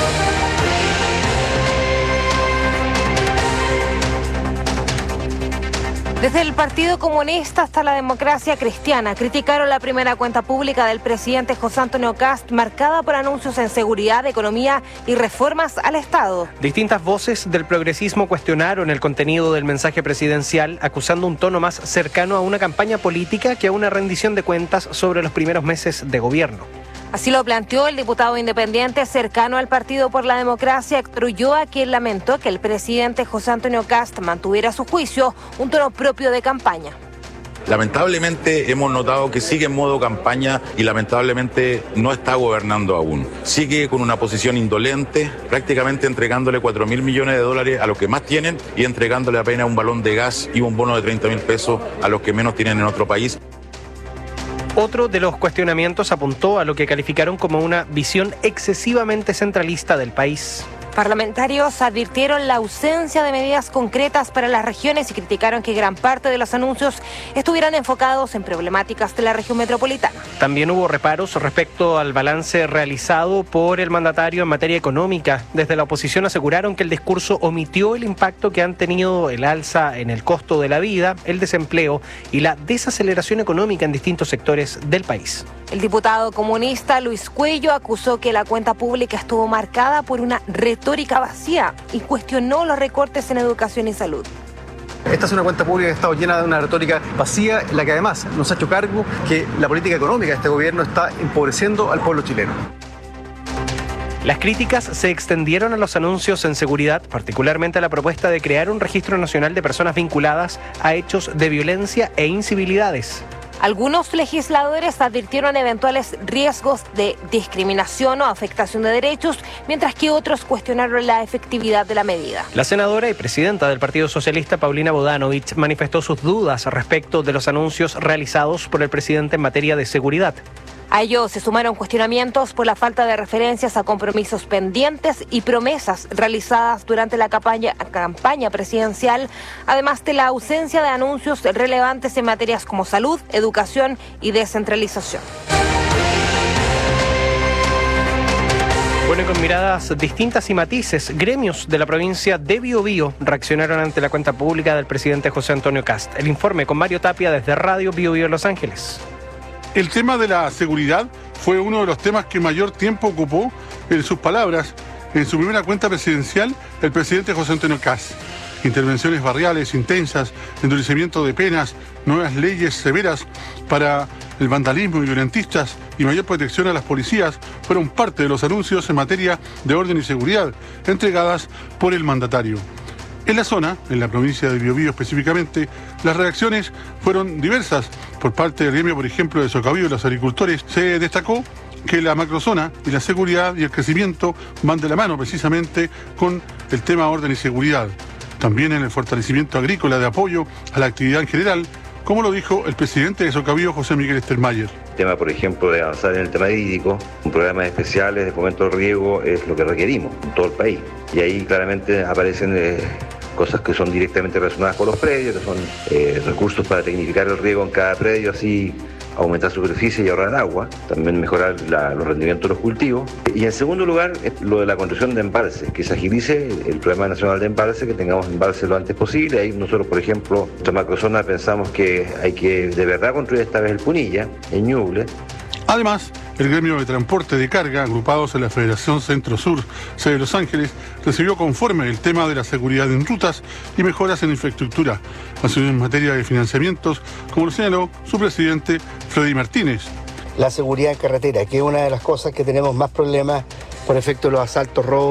Desde el Partido Comunista hasta la Democracia Cristiana criticaron la primera cuenta pública del presidente José Antonio Kast, marcada por anuncios en seguridad, economía y reformas al Estado. Distintas voces del progresismo cuestionaron el contenido del mensaje presidencial, acusando un tono más cercano a una campaña política que a una rendición de cuentas sobre los primeros meses de gobierno. Así lo planteó el diputado independiente cercano al Partido por la Democracia, Héctor Ulloa, quien lamentó que el presidente José Antonio Kast mantuviera a su juicio un tono propio de campaña. Lamentablemente hemos notado que sigue en modo campaña y lamentablemente no está gobernando aún. Sigue con una posición indolente, prácticamente entregándole 4.000 millones de dólares a los que más tienen y entregándole apenas un balón de gas y un bono de 30.000 pesos a los que menos tienen en otro país. Otro de los cuestionamientos apuntó a lo que calificaron como una visión excesivamente centralista del país. Parlamentarios advirtieron la ausencia de medidas concretas para las regiones y criticaron que gran parte de los anuncios estuvieran enfocados en problemáticas de la región metropolitana. También hubo reparos respecto al balance realizado por el mandatario en materia económica. Desde la oposición aseguraron que el discurso omitió el impacto que han tenido el alza en el costo de la vida, el desempleo y la desaceleración económica en distintos sectores del país. El diputado comunista Luis Cuello acusó que la cuenta pública estuvo marcada por una retórica vacía y cuestionó los recortes en educación y salud. Esta es una cuenta pública que ha estado llena de una retórica vacía, la que además nos ha hecho cargo que la política económica de este gobierno está empobreciendo al pueblo chileno. Las críticas se extendieron a los anuncios en seguridad, particularmente a la propuesta de crear un registro nacional de personas vinculadas a hechos de violencia e incivilidades. Algunos legisladores advirtieron eventuales riesgos de discriminación o afectación de derechos, mientras que otros cuestionaron la efectividad de la medida. La senadora y presidenta del Partido Socialista, Paulina Bodanovich, manifestó sus dudas respecto de los anuncios realizados por el presidente en materia de seguridad. A ello se sumaron cuestionamientos por la falta de referencias a compromisos pendientes y promesas realizadas durante la campaña presidencial, además de la ausencia de anuncios relevantes en materias como salud, educación y descentralización. Bueno, y con miradas distintas y matices, gremios de la provincia de Biobío reaccionaron ante la cuenta pública del presidente José Antonio Kast. El informe con Mario Tapia desde Radio Biobío Los Ángeles. El tema de la seguridad fue uno de los temas que mayor tiempo ocupó, en sus palabras, en su primera cuenta presidencial, el presidente José Antonio Kast. Intervenciones barriales intensas, endurecimiento de penas, nuevas leyes severas para el vandalismo y violentistas y mayor protección a las policías fueron parte de los anuncios en materia de orden y seguridad entregadas por el mandatario. En la zona, en la provincia de Biobío específicamente, las reacciones fueron diversas. Por parte del gremio, por ejemplo, de Socavío y los agricultores, se destacó que la macrozona y la seguridad y el crecimiento van de la mano precisamente con el tema orden y seguridad. También en el fortalecimiento agrícola de apoyo a la actividad en general, como lo dijo el presidente de Socavío, José Miguel Stermayer. El tema, por ejemplo, de avanzar en el tema hídrico, un programa especiales de fomento del riego es lo que requerimos en todo el país. Y ahí claramente aparecen cosas que son directamente relacionadas con los predios, que son recursos para tecnificar el riego en cada predio, así aumentar superficie y ahorrar agua, también mejorar los rendimientos de los cultivos. Y en segundo lugar, lo de la construcción de embalses, que se agilice el Programa Nacional de Embalses, que tengamos embalses lo antes posible. Ahí nosotros, por ejemplo, en nuestra macrozona pensamos que hay que de verdad construir esta vez el Punilla, en Ñuble. Además, el gremio de transporte de carga, agrupados en la Federación Centro-Sur, sede de Los Ángeles, recibió conforme el tema de la seguridad en rutas y mejoras en infraestructura, así en materia de financiamientos, como lo señaló su presidente, Freddy Martínez. La seguridad en carretera, que es una de las cosas que tenemos más problemas por efecto de los asaltos, robos,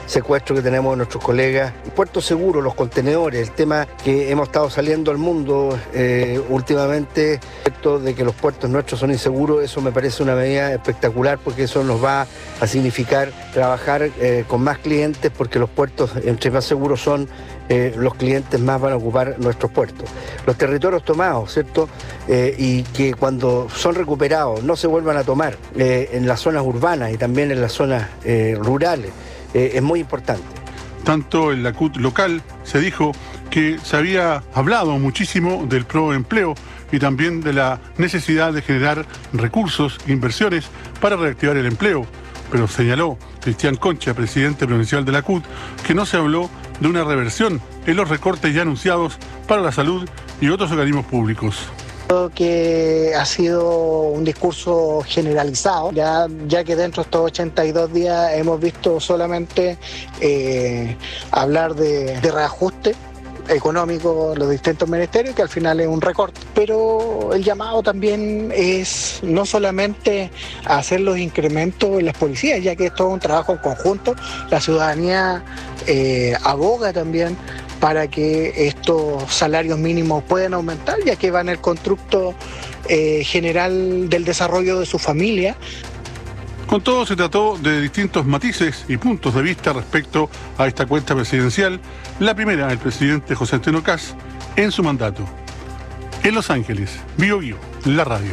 secuestro que tenemos de nuestros colegas. Puertos seguros, los contenedores, el tema que hemos estado saliendo al mundo últimamente, respecto de que los puertos nuestros son inseguros, eso me parece una medida espectacular porque eso nos va a significar trabajar con más clientes, porque los puertos, entre más seguros son, los clientes más van a ocupar nuestros puertos. Los territorios tomados, ¿cierto? Y que cuando son recuperados no se vuelvan a tomar en las zonas urbanas y también en las zonas rurales, es muy importante. Tanto en la CUT local se dijo que se había hablado muchísimo del proempleo y también de la necesidad de generar recursos, inversiones para reactivar el empleo. Pero señaló Cristian Concha, presidente provincial de la CUT, que no se habló de una reversión en los recortes ya anunciados para la salud y otros organismos públicos. Creo que ha sido un discurso generalizado, ya que dentro de estos 82 días hemos visto solamente hablar de reajuste económico los distintos ministerios, que al final es un recorte. Pero el llamado también es no solamente a hacer los incrementos en las policías, ya que esto es un trabajo en conjunto. La ciudadanía aboga también para que estos salarios mínimos puedan aumentar, ya que va en el constructo general del desarrollo de su familia. Con todo, se trató de distintos matices y puntos de vista respecto a esta cuenta presidencial, la primera del presidente José Antonio Kast en su mandato. En Los Ángeles, Bio Bio, la radio.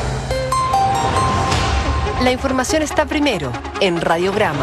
La información está primero en Radiograma.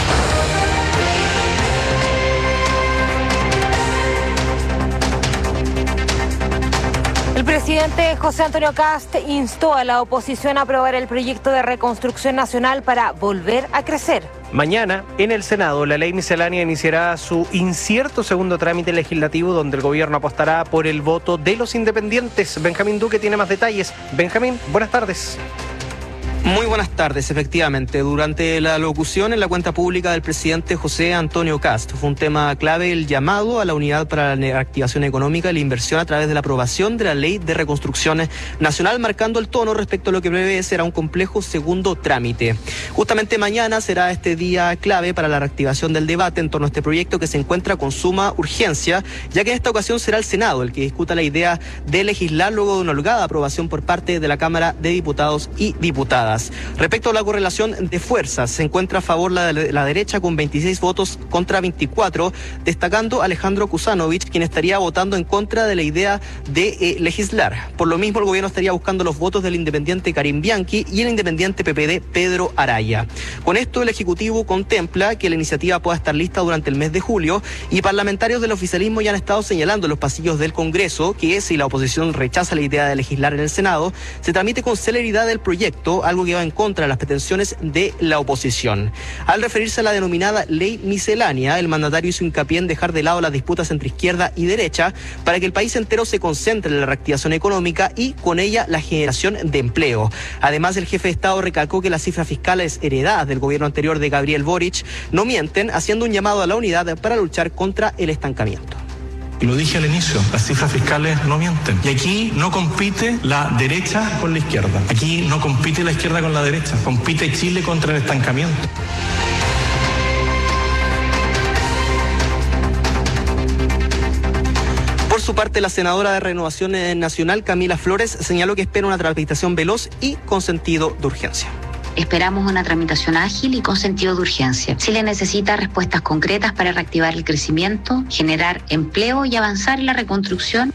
El presidente José Antonio Kast instó a la oposición a aprobar el proyecto de reconstrucción nacional para volver a crecer. Mañana, en el Senado, la ley miscelánea iniciará su incierto segundo trámite legislativo, donde el gobierno apostará por el voto de los independientes. Benjamín Duque tiene más detalles. Benjamín, buenas tardes. Muy buenas tardes, efectivamente. Durante la locución en la cuenta pública del presidente José Antonio Kast fue un tema clave el llamado a la unidad para la reactivación económica y la inversión a través de la aprobación de la ley de reconstrucción nacional, marcando el tono respecto a lo que prevé será un complejo segundo trámite. Justamente mañana será este día clave para la reactivación del debate en torno a este proyecto, que se encuentra con suma urgencia, ya que en esta ocasión será el Senado el que discuta la idea de legislar luego de una holgada aprobación por parte de la Cámara de Diputados y Diputadas. Respecto a la correlación de fuerzas, se encuentra a favor la derecha con 26 votos contra 24, destacando a Alejandro Kusanovich, quien estaría votando en contra de la idea de legislar. Por lo mismo, el gobierno estaría buscando los votos del independiente Karim Bianchi y el independiente PPD Pedro Araya. Con esto, el Ejecutivo contempla que la iniciativa pueda estar lista durante el mes de julio, y parlamentarios del oficialismo ya han estado señalando en los pasillos del Congreso que si la oposición rechaza la idea de legislar en el Senado, se tramite con celeridad el proyecto, algo que va en contra de las pretensiones de la oposición. Al referirse a la denominada ley miscelánea, el mandatario hizo hincapié en dejar de lado las disputas entre izquierda y derecha para que el país entero se concentre en la reactivación económica y con ella la generación de empleo. Además, el jefe de Estado recalcó que las cifras fiscales heredadas del gobierno anterior de Gabriel Boric no mienten, haciendo un llamado a la unidad para luchar contra el estancamiento. Y lo dije al inicio, las cifras fiscales no mienten. Y aquí no compite la derecha con la izquierda. Aquí no compite la izquierda con la derecha. Compite Chile contra el estancamiento. Por su parte, la senadora de Renovación Nacional, Camila Flores, señaló que espera una tramitación veloz y con sentido de urgencia. Esperamos una tramitación ágil y con sentido de urgencia. Chile necesita respuestas concretas para reactivar el crecimiento, generar empleo y avanzar en la reconstrucción.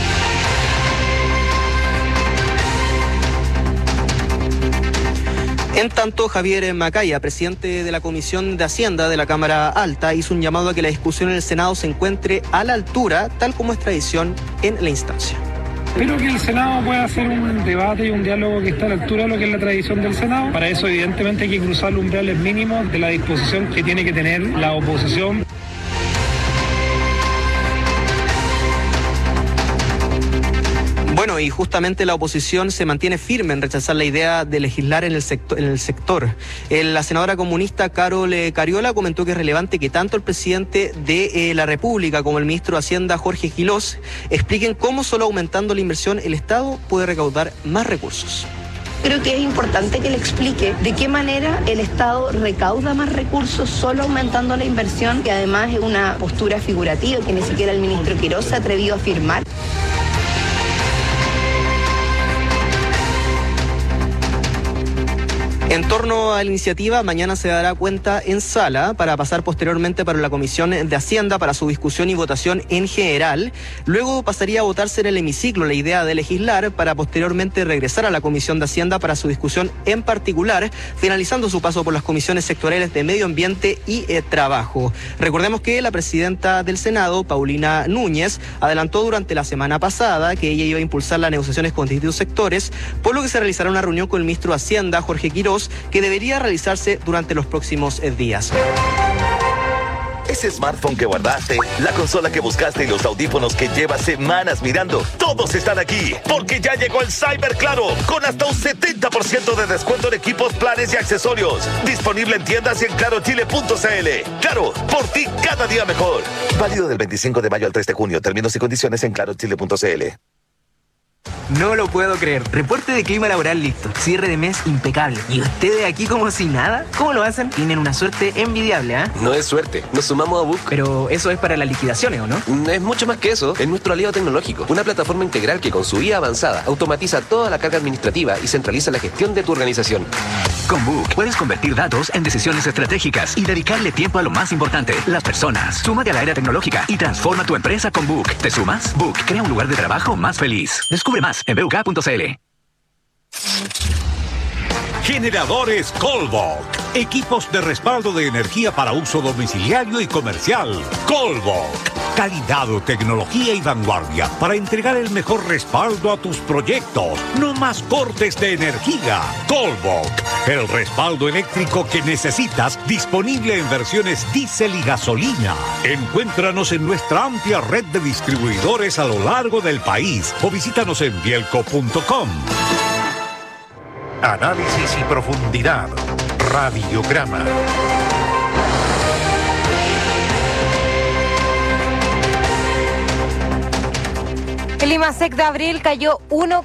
En tanto, Javier Macaya, presidente de la Comisión de Hacienda de la Cámara Alta, hizo un llamado a que la discusión en el Senado se encuentre a la altura, tal como es tradición en la instancia. Espero que el Senado pueda hacer un debate y un diálogo que está a la altura de lo que es la tradición del Senado. Para eso, evidentemente, hay que cruzar los umbrales mínimos de la disposición que tiene que tener la oposición. Bueno, y justamente la oposición se mantiene firme en rechazar la idea de legislar en el sector. La senadora comunista Carol Cariola comentó que es relevante que tanto el presidente de la República como el ministro de Hacienda, Jorge Quilós, expliquen cómo solo aumentando la inversión el Estado puede recaudar más recursos. Creo que es importante que le explique de qué manera el Estado recauda más recursos solo aumentando la inversión, que además es una postura figurativa que ni siquiera el ministro Quirós se ha atrevido a afirmar. En torno a la iniciativa, mañana se dará cuenta en sala para pasar posteriormente para la Comisión de Hacienda para su discusión y votación en general. Luego pasaría a votarse en el hemiciclo la idea de legislar para posteriormente regresar a la Comisión de Hacienda para su discusión en particular, finalizando su paso por las comisiones sectoriales de Medio Ambiente y Trabajo. Recordemos que la presidenta del Senado, Paulina Núñez, adelantó durante la semana pasada que ella iba a impulsar las negociaciones con distintos sectores, por lo que se realizará una reunión con el ministro de Hacienda, Jorge Quirós, que debería realizarse durante los próximos días. Ese smartphone que guardaste, la consola que buscaste y los audífonos que llevas semanas mirando, todos están aquí, porque ya llegó el Cyber Claro, con hasta un 70% de descuento en equipos, planes y accesorios. Disponible en tiendas y en clarochile.cl. Claro, por ti cada día mejor. Válido del 25 de mayo al 3 de junio. Términos y condiciones en clarochile.cl. No lo puedo creer. Reporte de clima laboral listo. Cierre de mes impecable. ¿Y ustedes aquí como si nada? ¿Cómo lo hacen? Tienen una suerte envidiable, ¿ah? No es suerte. Nos sumamos a Book. Pero eso es para las liquidaciones, ¿o no? Es mucho más que eso. Es nuestro aliado tecnológico. Una plataforma integral que con su IA avanzada automatiza toda la carga administrativa y centraliza la gestión de tu organización. Con Book puedes convertir datos en decisiones estratégicas y dedicarle tiempo a lo más importante, las personas. Súmate a la era tecnológica y transforma tu empresa con Book. ¿Te sumas? Book crea un lugar de trabajo más feliz. Descubre más en buk.cl. Generadores Colbok. Equipos de respaldo de energía para uso domiciliario y comercial. Colbok. Calidad, tecnología y vanguardia para entregar el mejor respaldo a tus proyectos. No más cortes de energía. Colbok. El respaldo eléctrico que necesitas, disponible en versiones diésel y gasolina. Encuéntranos en nuestra amplia red de distribuidores a lo largo del país o visítanos en bielco.com. Análisis y profundidad. Radiograma. El IMASEC de abril cayó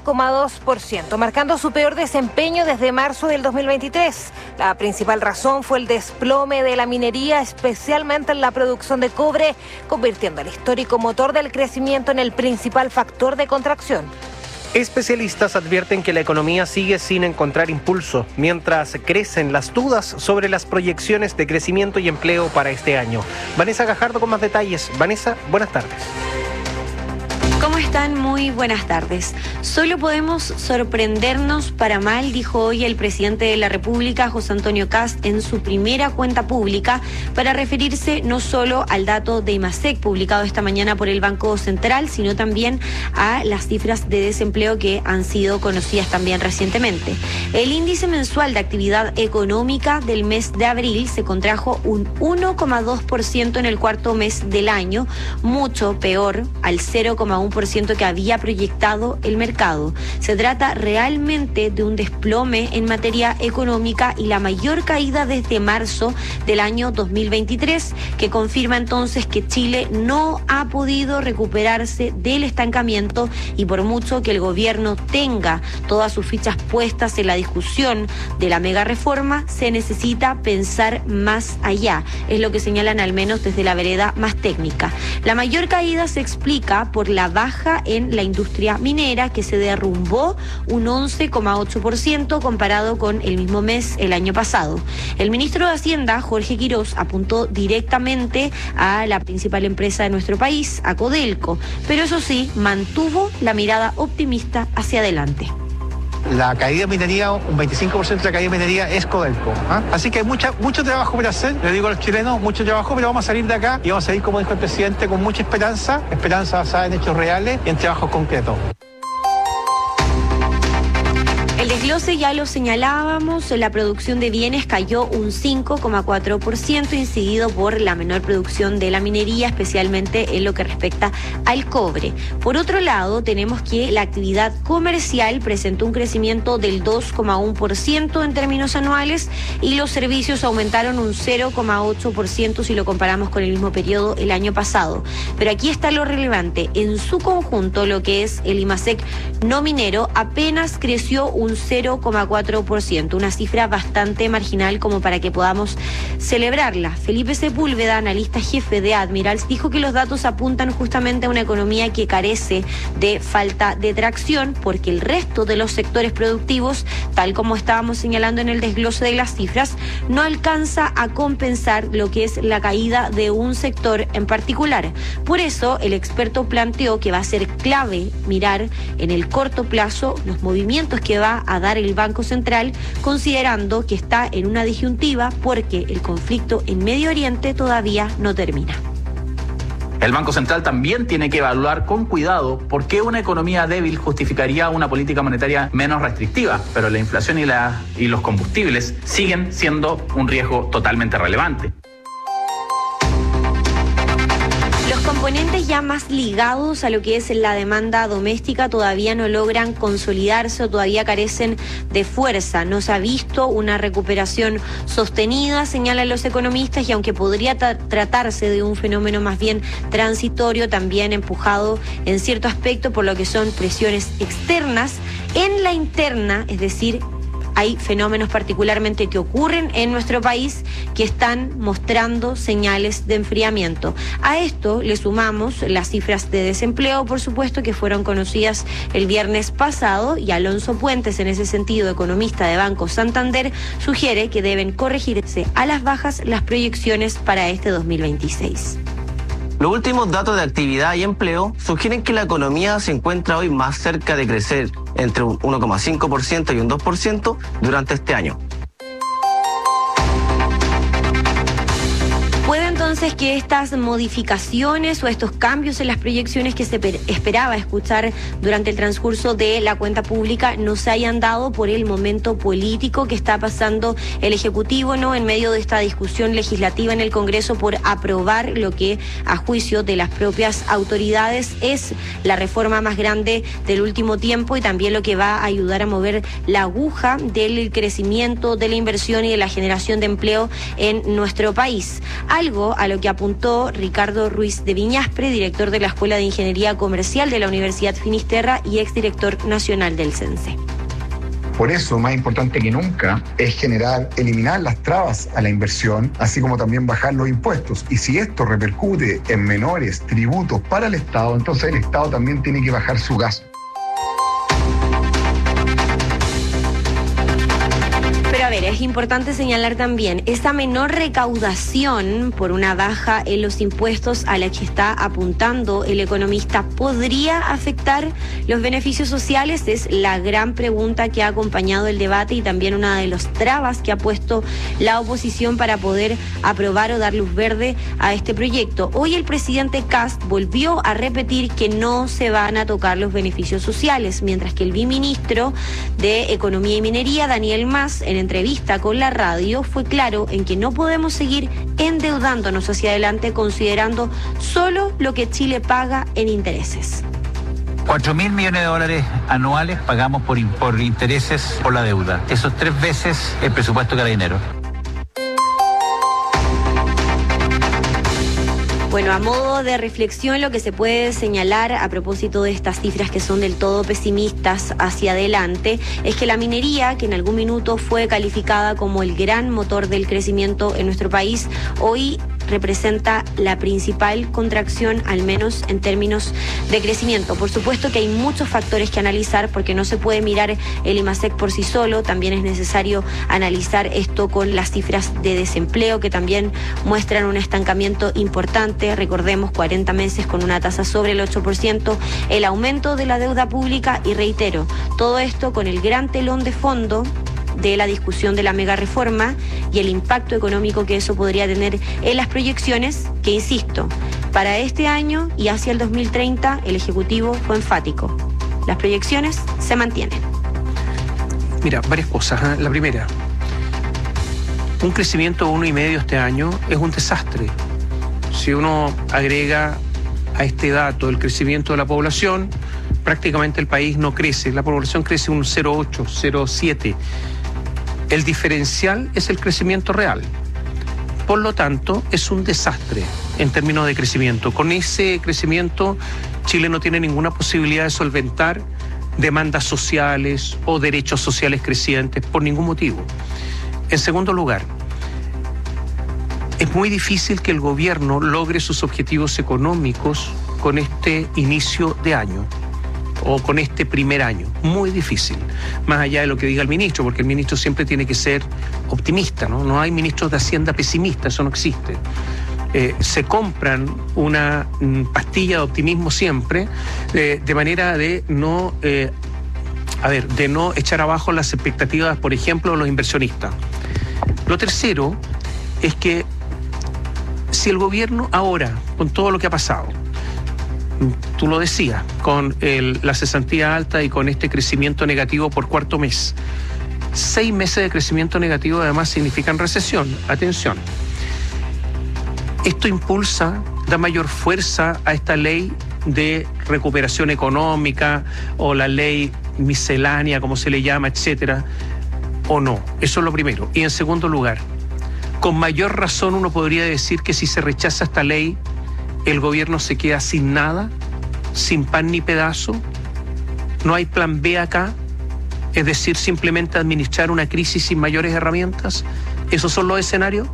1,2%, marcando su peor desempeño desde marzo del 2023. La principal razón fue el desplome de la minería, especialmente en la producción de cobre, convirtiendo el histórico motor del crecimiento en el principal factor de contracción. Especialistas advierten que la economía sigue sin encontrar impulso, mientras crecen las dudas sobre las proyecciones de crecimiento y empleo para este año. Vanessa Gajardo con más detalles. Vanessa, buenas tardes. ¿Cómo están? Muy buenas tardes. Solo podemos sorprendernos para mal, dijo hoy el presidente de la República, José Antonio Kast, en su primera cuenta pública, para referirse no solo al dato de IMASEC publicado esta mañana por el Banco Central, sino también a las cifras de desempleo que han sido conocidas también recientemente. El índice mensual de actividad económica del mes de abril se contrajo un 1,2% en el cuarto mes del año, mucho peor al 0,1% que había proyectado el mercado. Se trata realmente de un desplome en materia económica y la mayor caída desde marzo del año 2023, que confirma entonces que Chile no ha podido recuperarse del estancamiento, y por mucho que el gobierno tenga todas sus fichas puestas en la discusión de la mega reforma, se necesita pensar más allá. Es lo que señalan al menos desde la vereda más técnica. La mayor caída se explica por la baja en la industria minera, que se derrumbó un 11,8% comparado con el mismo mes el año pasado. El ministro de Hacienda, Jorge Quirós, apuntó directamente a la principal empresa de nuestro país, a Codelco, pero eso sí, mantuvo la mirada optimista hacia adelante. La caída de minería, un 25% de la caída de minería es Codelco. Así que hay mucho trabajo por hacer. Le digo a los chilenos, mucho trabajo, pero vamos a salir de acá y vamos a salir, como dijo el presidente, con mucha esperanza basada en hechos reales y en trabajos concretos. El desglose ya lo señalábamos, la producción de bienes cayó un 5,4%, incidido por la menor producción de la minería, especialmente en lo que respecta al cobre. Por otro lado, tenemos que la actividad comercial presentó un crecimiento del 2,1% en términos anuales y los servicios aumentaron un 0,8% si lo comparamos con el mismo periodo el año pasado. Pero aquí está lo relevante, en su conjunto lo que es el IMASEC no minero apenas creció un un 0,4%, una cifra bastante marginal como para que podamos celebrarla. Felipe Sepúlveda, analista jefe de Admirals, dijo que los datos apuntan justamente a una economía que carece de falta de tracción porque el resto de los sectores productivos, tal como estábamos señalando en el desglose de las cifras, no alcanza a compensar lo que es la caída de un sector en particular. Por eso, el experto planteó que va a ser clave mirar en el corto plazo los movimientos que va a dar el Banco Central, considerando que está en una disyuntiva porque el conflicto en Medio Oriente todavía no termina. El Banco Central también tiene que evaluar con cuidado por qué una economía débil justificaría una política monetaria menos restrictiva, pero la inflación y los combustibles siguen siendo un riesgo totalmente relevante. Los componentes ya más ligados a lo que es la demanda doméstica todavía no logran consolidarse o todavía carecen de fuerza. No se ha visto una recuperación sostenida, señalan los economistas, y aunque podría tratarse de un fenómeno más bien transitorio, también empujado en cierto aspecto por lo que son presiones externas, en la interna, es decir, hay fenómenos particularmente que ocurren en nuestro país que están mostrando señales de enfriamiento. A esto le sumamos las cifras de desempleo, por supuesto, que fueron conocidas el viernes pasado, y Alonso Puentes, en ese sentido, economista de Banco Santander, sugiere que deben corregirse a las bajas las proyecciones para este 2026. Los últimos datos de actividad y empleo sugieren que la economía se encuentra hoy más cerca de crecer entre un 1,5% y un 2% durante este año. ¿Puede entonces que estas modificaciones o estos cambios en las proyecciones que se esperaba escuchar durante el transcurso de la cuenta pública no se hayan dado por el momento político que está pasando el Ejecutivo, ¿no?, en medio de esta discusión legislativa en el Congreso por aprobar lo que, a juicio de las propias autoridades, es la reforma más grande del último tiempo y también lo que va a ayudar a mover la aguja del crecimiento, de la inversión y de la generación de empleo en nuestro país? Algo a lo que apuntó Ricardo Ruiz de Viñaspre, director de la Escuela de Ingeniería Comercial de la Universidad Finisterra y exdirector nacional del CENSE. Por eso, más importante que nunca, es eliminar las trabas a la inversión, así como también bajar los impuestos. Y si esto repercute en menores tributos para el Estado, entonces el Estado también tiene que bajar su gasto. Pero a ver, es importante señalar también, esa menor recaudación por una baja en los impuestos a la que está apuntando el economista, ¿podría afectar los beneficios sociales? Es la gran pregunta que ha acompañado el debate y también una de las trabas que ha puesto la oposición para poder aprobar o dar luz verde a este proyecto. Hoy el presidente Kast volvió a repetir que no se van a tocar los beneficios sociales, mientras que el viceministro de Economía y Minería, Daniel Mas, en entrevista con la radio, fue claro en que no podemos seguir endeudándonos hacia adelante considerando solo lo que Chile paga en intereses. 4.000 millones de dólares anuales pagamos por intereses por la deuda. Eso es 3 veces el presupuesto Carabineros. Bueno, a modo de reflexión, lo que se puede señalar a propósito de estas cifras que son del todo pesimistas hacia adelante es que la minería, que en algún minuto fue calificada como el gran motor del crecimiento en nuestro país, hoy representa la principal contracción, al menos en términos de crecimiento. Por supuesto que hay muchos factores que analizar porque no se puede mirar el IMASEC por sí solo, también es necesario analizar esto con las cifras de desempleo que también muestran un estancamiento importante, recordemos 40 meses con una tasa sobre el 8%, el aumento de la deuda pública y reitero, todo esto con el gran telón de fondo de la discusión de la mega reforma y el impacto económico que eso podría tener en las proyecciones, que insisto, para este año y hacia el 2030 el Ejecutivo fue enfático. Las proyecciones se mantienen. Mira, varias cosas. La primera, un crecimiento de 1,5 este año es un desastre. Si uno agrega a este dato el crecimiento de la población, prácticamente el país no crece. La población crece un 0,8, 0,7. El diferencial es el crecimiento real. Por lo tanto, es un desastre en términos de crecimiento. Con ese crecimiento, Chile no tiene ninguna posibilidad de solventar demandas sociales o derechos sociales crecientes, por ningún motivo. En segundo lugar, es muy difícil que el gobierno logre sus objetivos económicos con este inicio de año o con este primer año. Muy difícil, más allá de lo que diga el ministro, porque el ministro siempre tiene que ser optimista, ¿no? No hay ministros de Hacienda pesimistas, eso no existe. Se compran una pastilla de optimismo siempre, de manera de no echar abajo las expectativas, por ejemplo, de los inversionistas. Lo tercero es que si el gobierno ahora, con todo lo que ha pasado, tú lo decías, con la cesantía alta y con este crecimiento negativo por cuarto mes, 6 meses de crecimiento negativo además significan recesión. Atención. Esto impulsa, da mayor fuerza a esta ley de recuperación económica o la ley miscelánea, como se le llama, etcétera, o no. Eso es lo primero. Y en segundo lugar, con mayor razón uno podría decir que si se rechaza esta ley, el gobierno se queda sin nada, sin pan ni pedazo. No hay plan B acá, es decir, simplemente administrar una crisis sin mayores herramientas. ¿Esos son los escenarios?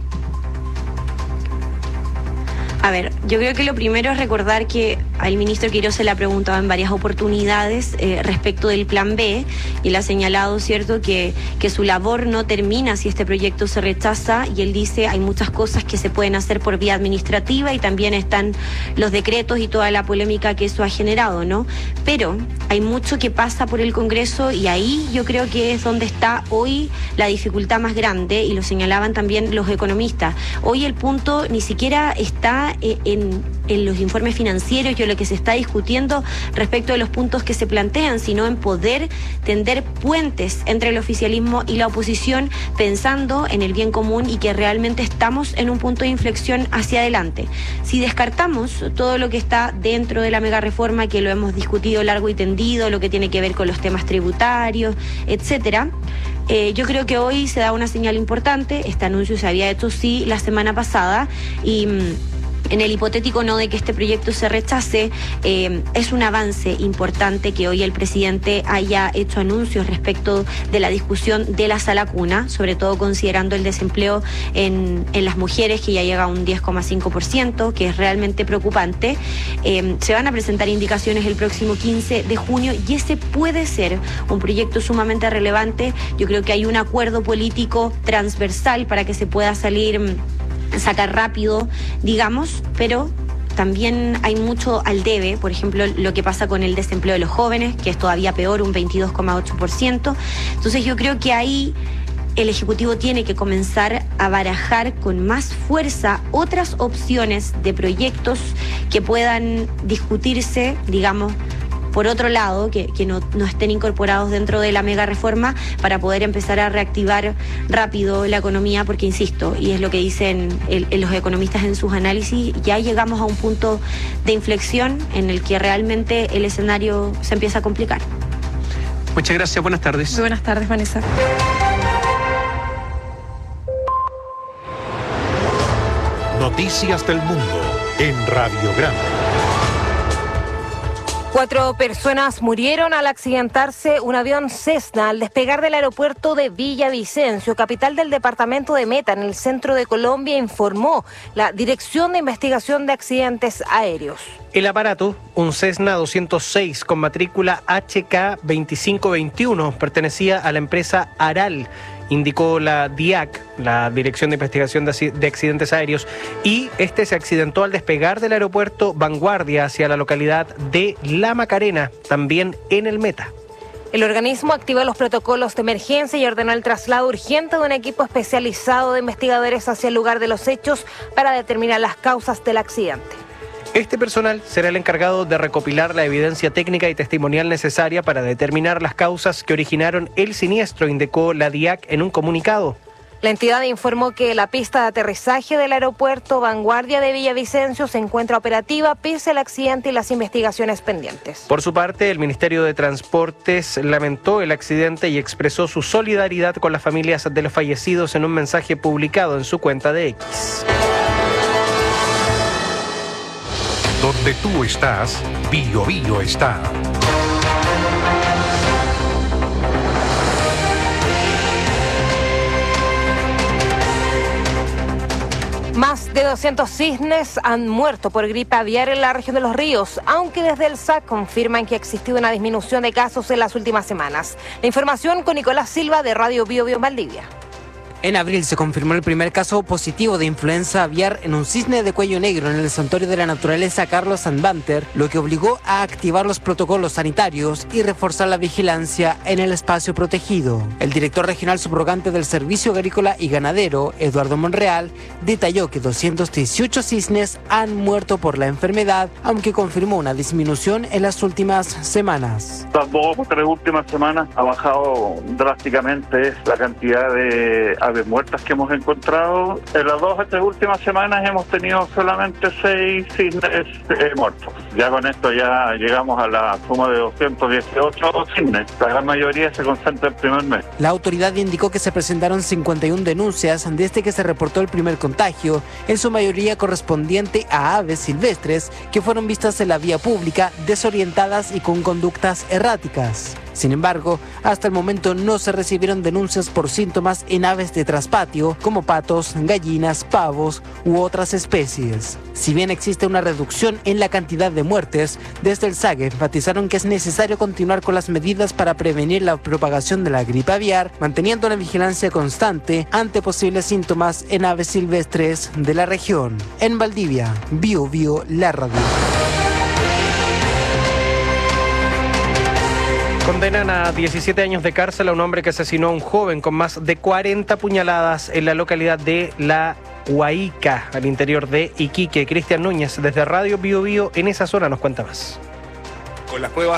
A ver, yo creo que lo primero es recordar que al ministro Quirós se le ha preguntado en varias oportunidades respecto del plan B, y él ha señalado, ¿cierto?, que su labor no termina si este proyecto se rechaza, y él dice hay muchas cosas que se pueden hacer por vía administrativa y también están los decretos y toda la polémica que eso ha generado, ¿no? Pero hay mucho que pasa por el Congreso y ahí yo creo que es donde está hoy la dificultad más grande, y lo señalaban también los economistas. Hoy el punto ni siquiera está en los informes financieros y en lo que se está discutiendo respecto de los puntos que se plantean, sino en poder tender puentes entre el oficialismo y la oposición, pensando en el bien común y que realmente estamos en un punto de inflexión hacia adelante. Si descartamos todo lo que está dentro de la mega reforma, que lo hemos discutido largo y tendido, lo que tiene que ver con los temas tributarios, etcétera, yo creo que hoy se da una señal importante. Este anuncio se había hecho sí la semana pasada, y en el hipotético no de que este proyecto se rechace, es un avance importante que hoy el presidente haya hecho anuncios respecto de la discusión de la sala cuna, sobre todo considerando el desempleo en las mujeres, que ya llega a un 10,5%, que es realmente preocupante. Se van a presentar indicaciones el próximo 15 de junio y ese puede ser un proyecto sumamente relevante. Yo creo que hay un acuerdo político transversal para que se pueda sacar rápido, digamos, pero también hay mucho al debe. Por ejemplo, lo que pasa con el desempleo de los jóvenes, que es todavía peor, un 22,8%. Entonces yo creo que ahí el Ejecutivo tiene que comenzar a barajar con más fuerza otras opciones de proyectos que puedan discutirse, digamos, por otro lado, que no estén incorporados dentro de la mega reforma, para poder empezar a reactivar rápido la economía, porque insisto, y es lo que dicen los economistas en sus análisis, ya llegamos a un punto de inflexión en el que realmente el escenario se empieza a complicar. Muchas gracias, buenas tardes. Muy buenas tardes, Vanessa. Noticias del mundo en Radiograma. 4 personas murieron al accidentarse un avión Cessna al despegar del aeropuerto de Villavicencio, capital del departamento de Meta, en el centro de Colombia, informó la Dirección de Investigación de Accidentes Aéreos. El aparato, un Cessna 206 con matrícula HK2521, pertenecía a la empresa Aral, indicó la DIAC, la Dirección de Investigación de Accidentes Aéreos, y este se accidentó al despegar del aeropuerto Vanguardia hacia la localidad de La Macarena, también en el Meta. El organismo activó los protocolos de emergencia y ordenó el traslado urgente de un equipo especializado de investigadores hacia el lugar de los hechos para determinar las causas del accidente. Este personal será el encargado de recopilar la evidencia técnica y testimonial necesaria para determinar las causas que originaron el siniestro, indicó la DIAC en un comunicado. La entidad informó que la pista de aterrizaje del aeropuerto Vanguardia de Villavicencio se encuentra operativa pese al accidente y las investigaciones pendientes. Por su parte, el Ministerio de Transportes lamentó el accidente y expresó su solidaridad con las familias de los fallecidos en un mensaje publicado en su cuenta de X. Donde tú estás, Bio Bio está. Más de 200 cisnes han muerto por gripe aviar en la región de Los Ríos, aunque desde el SAC confirman que ha existido una disminución de casos en las últimas semanas. La información con Nicolás Silva de Radio Bio Bio Valdivia. En abril se confirmó el primer caso positivo de influenza aviar en un cisne de cuello negro en el Santuario de la Naturaleza Carlos Sandbanter, lo que obligó a activar los protocolos sanitarios y reforzar la vigilancia en el espacio protegido. El director regional subrogante del Servicio Agrícola y Ganadero, Eduardo Monreal, detalló que 218 cisnes han muerto por la enfermedad, aunque confirmó una disminución en las últimas semanas. Las 2 o 3 últimas semanas ha bajado drásticamente la cantidad de aves muertas que hemos encontrado. En las 2 o 3 últimas semanas hemos tenido solamente 6 cisnes muertos. Ya con esto ya llegamos a la suma de 218 cisnes. La gran mayoría se concentra el primer mes. La autoridad indicó que se presentaron 51 denuncias desde que se reportó el primer contagio, en su mayoría correspondiente a aves silvestres que fueron vistas en la vía pública desorientadas y con conductas erráticas. Sin embargo, hasta el momento no se recibieron denuncias por síntomas en aves de traspatio como patos, gallinas, pavos u otras especies. Si bien existe una reducción en la cantidad de muertes, desde el SAG enfatizaron que es necesario continuar con las medidas para prevenir la propagación de la gripe aviar, manteniendo una vigilancia constante ante posibles síntomas en aves silvestres de la región. En Valdivia, Bio Bio, la radio. Condenan a 17 años de cárcel a un hombre que asesinó a un joven con más de 40 puñaladas en la localidad de La Huayca, al interior de Iquique. Cristian Núñez, desde Radio Bio Bio, en esa zona, nos cuenta más. Con las pruebas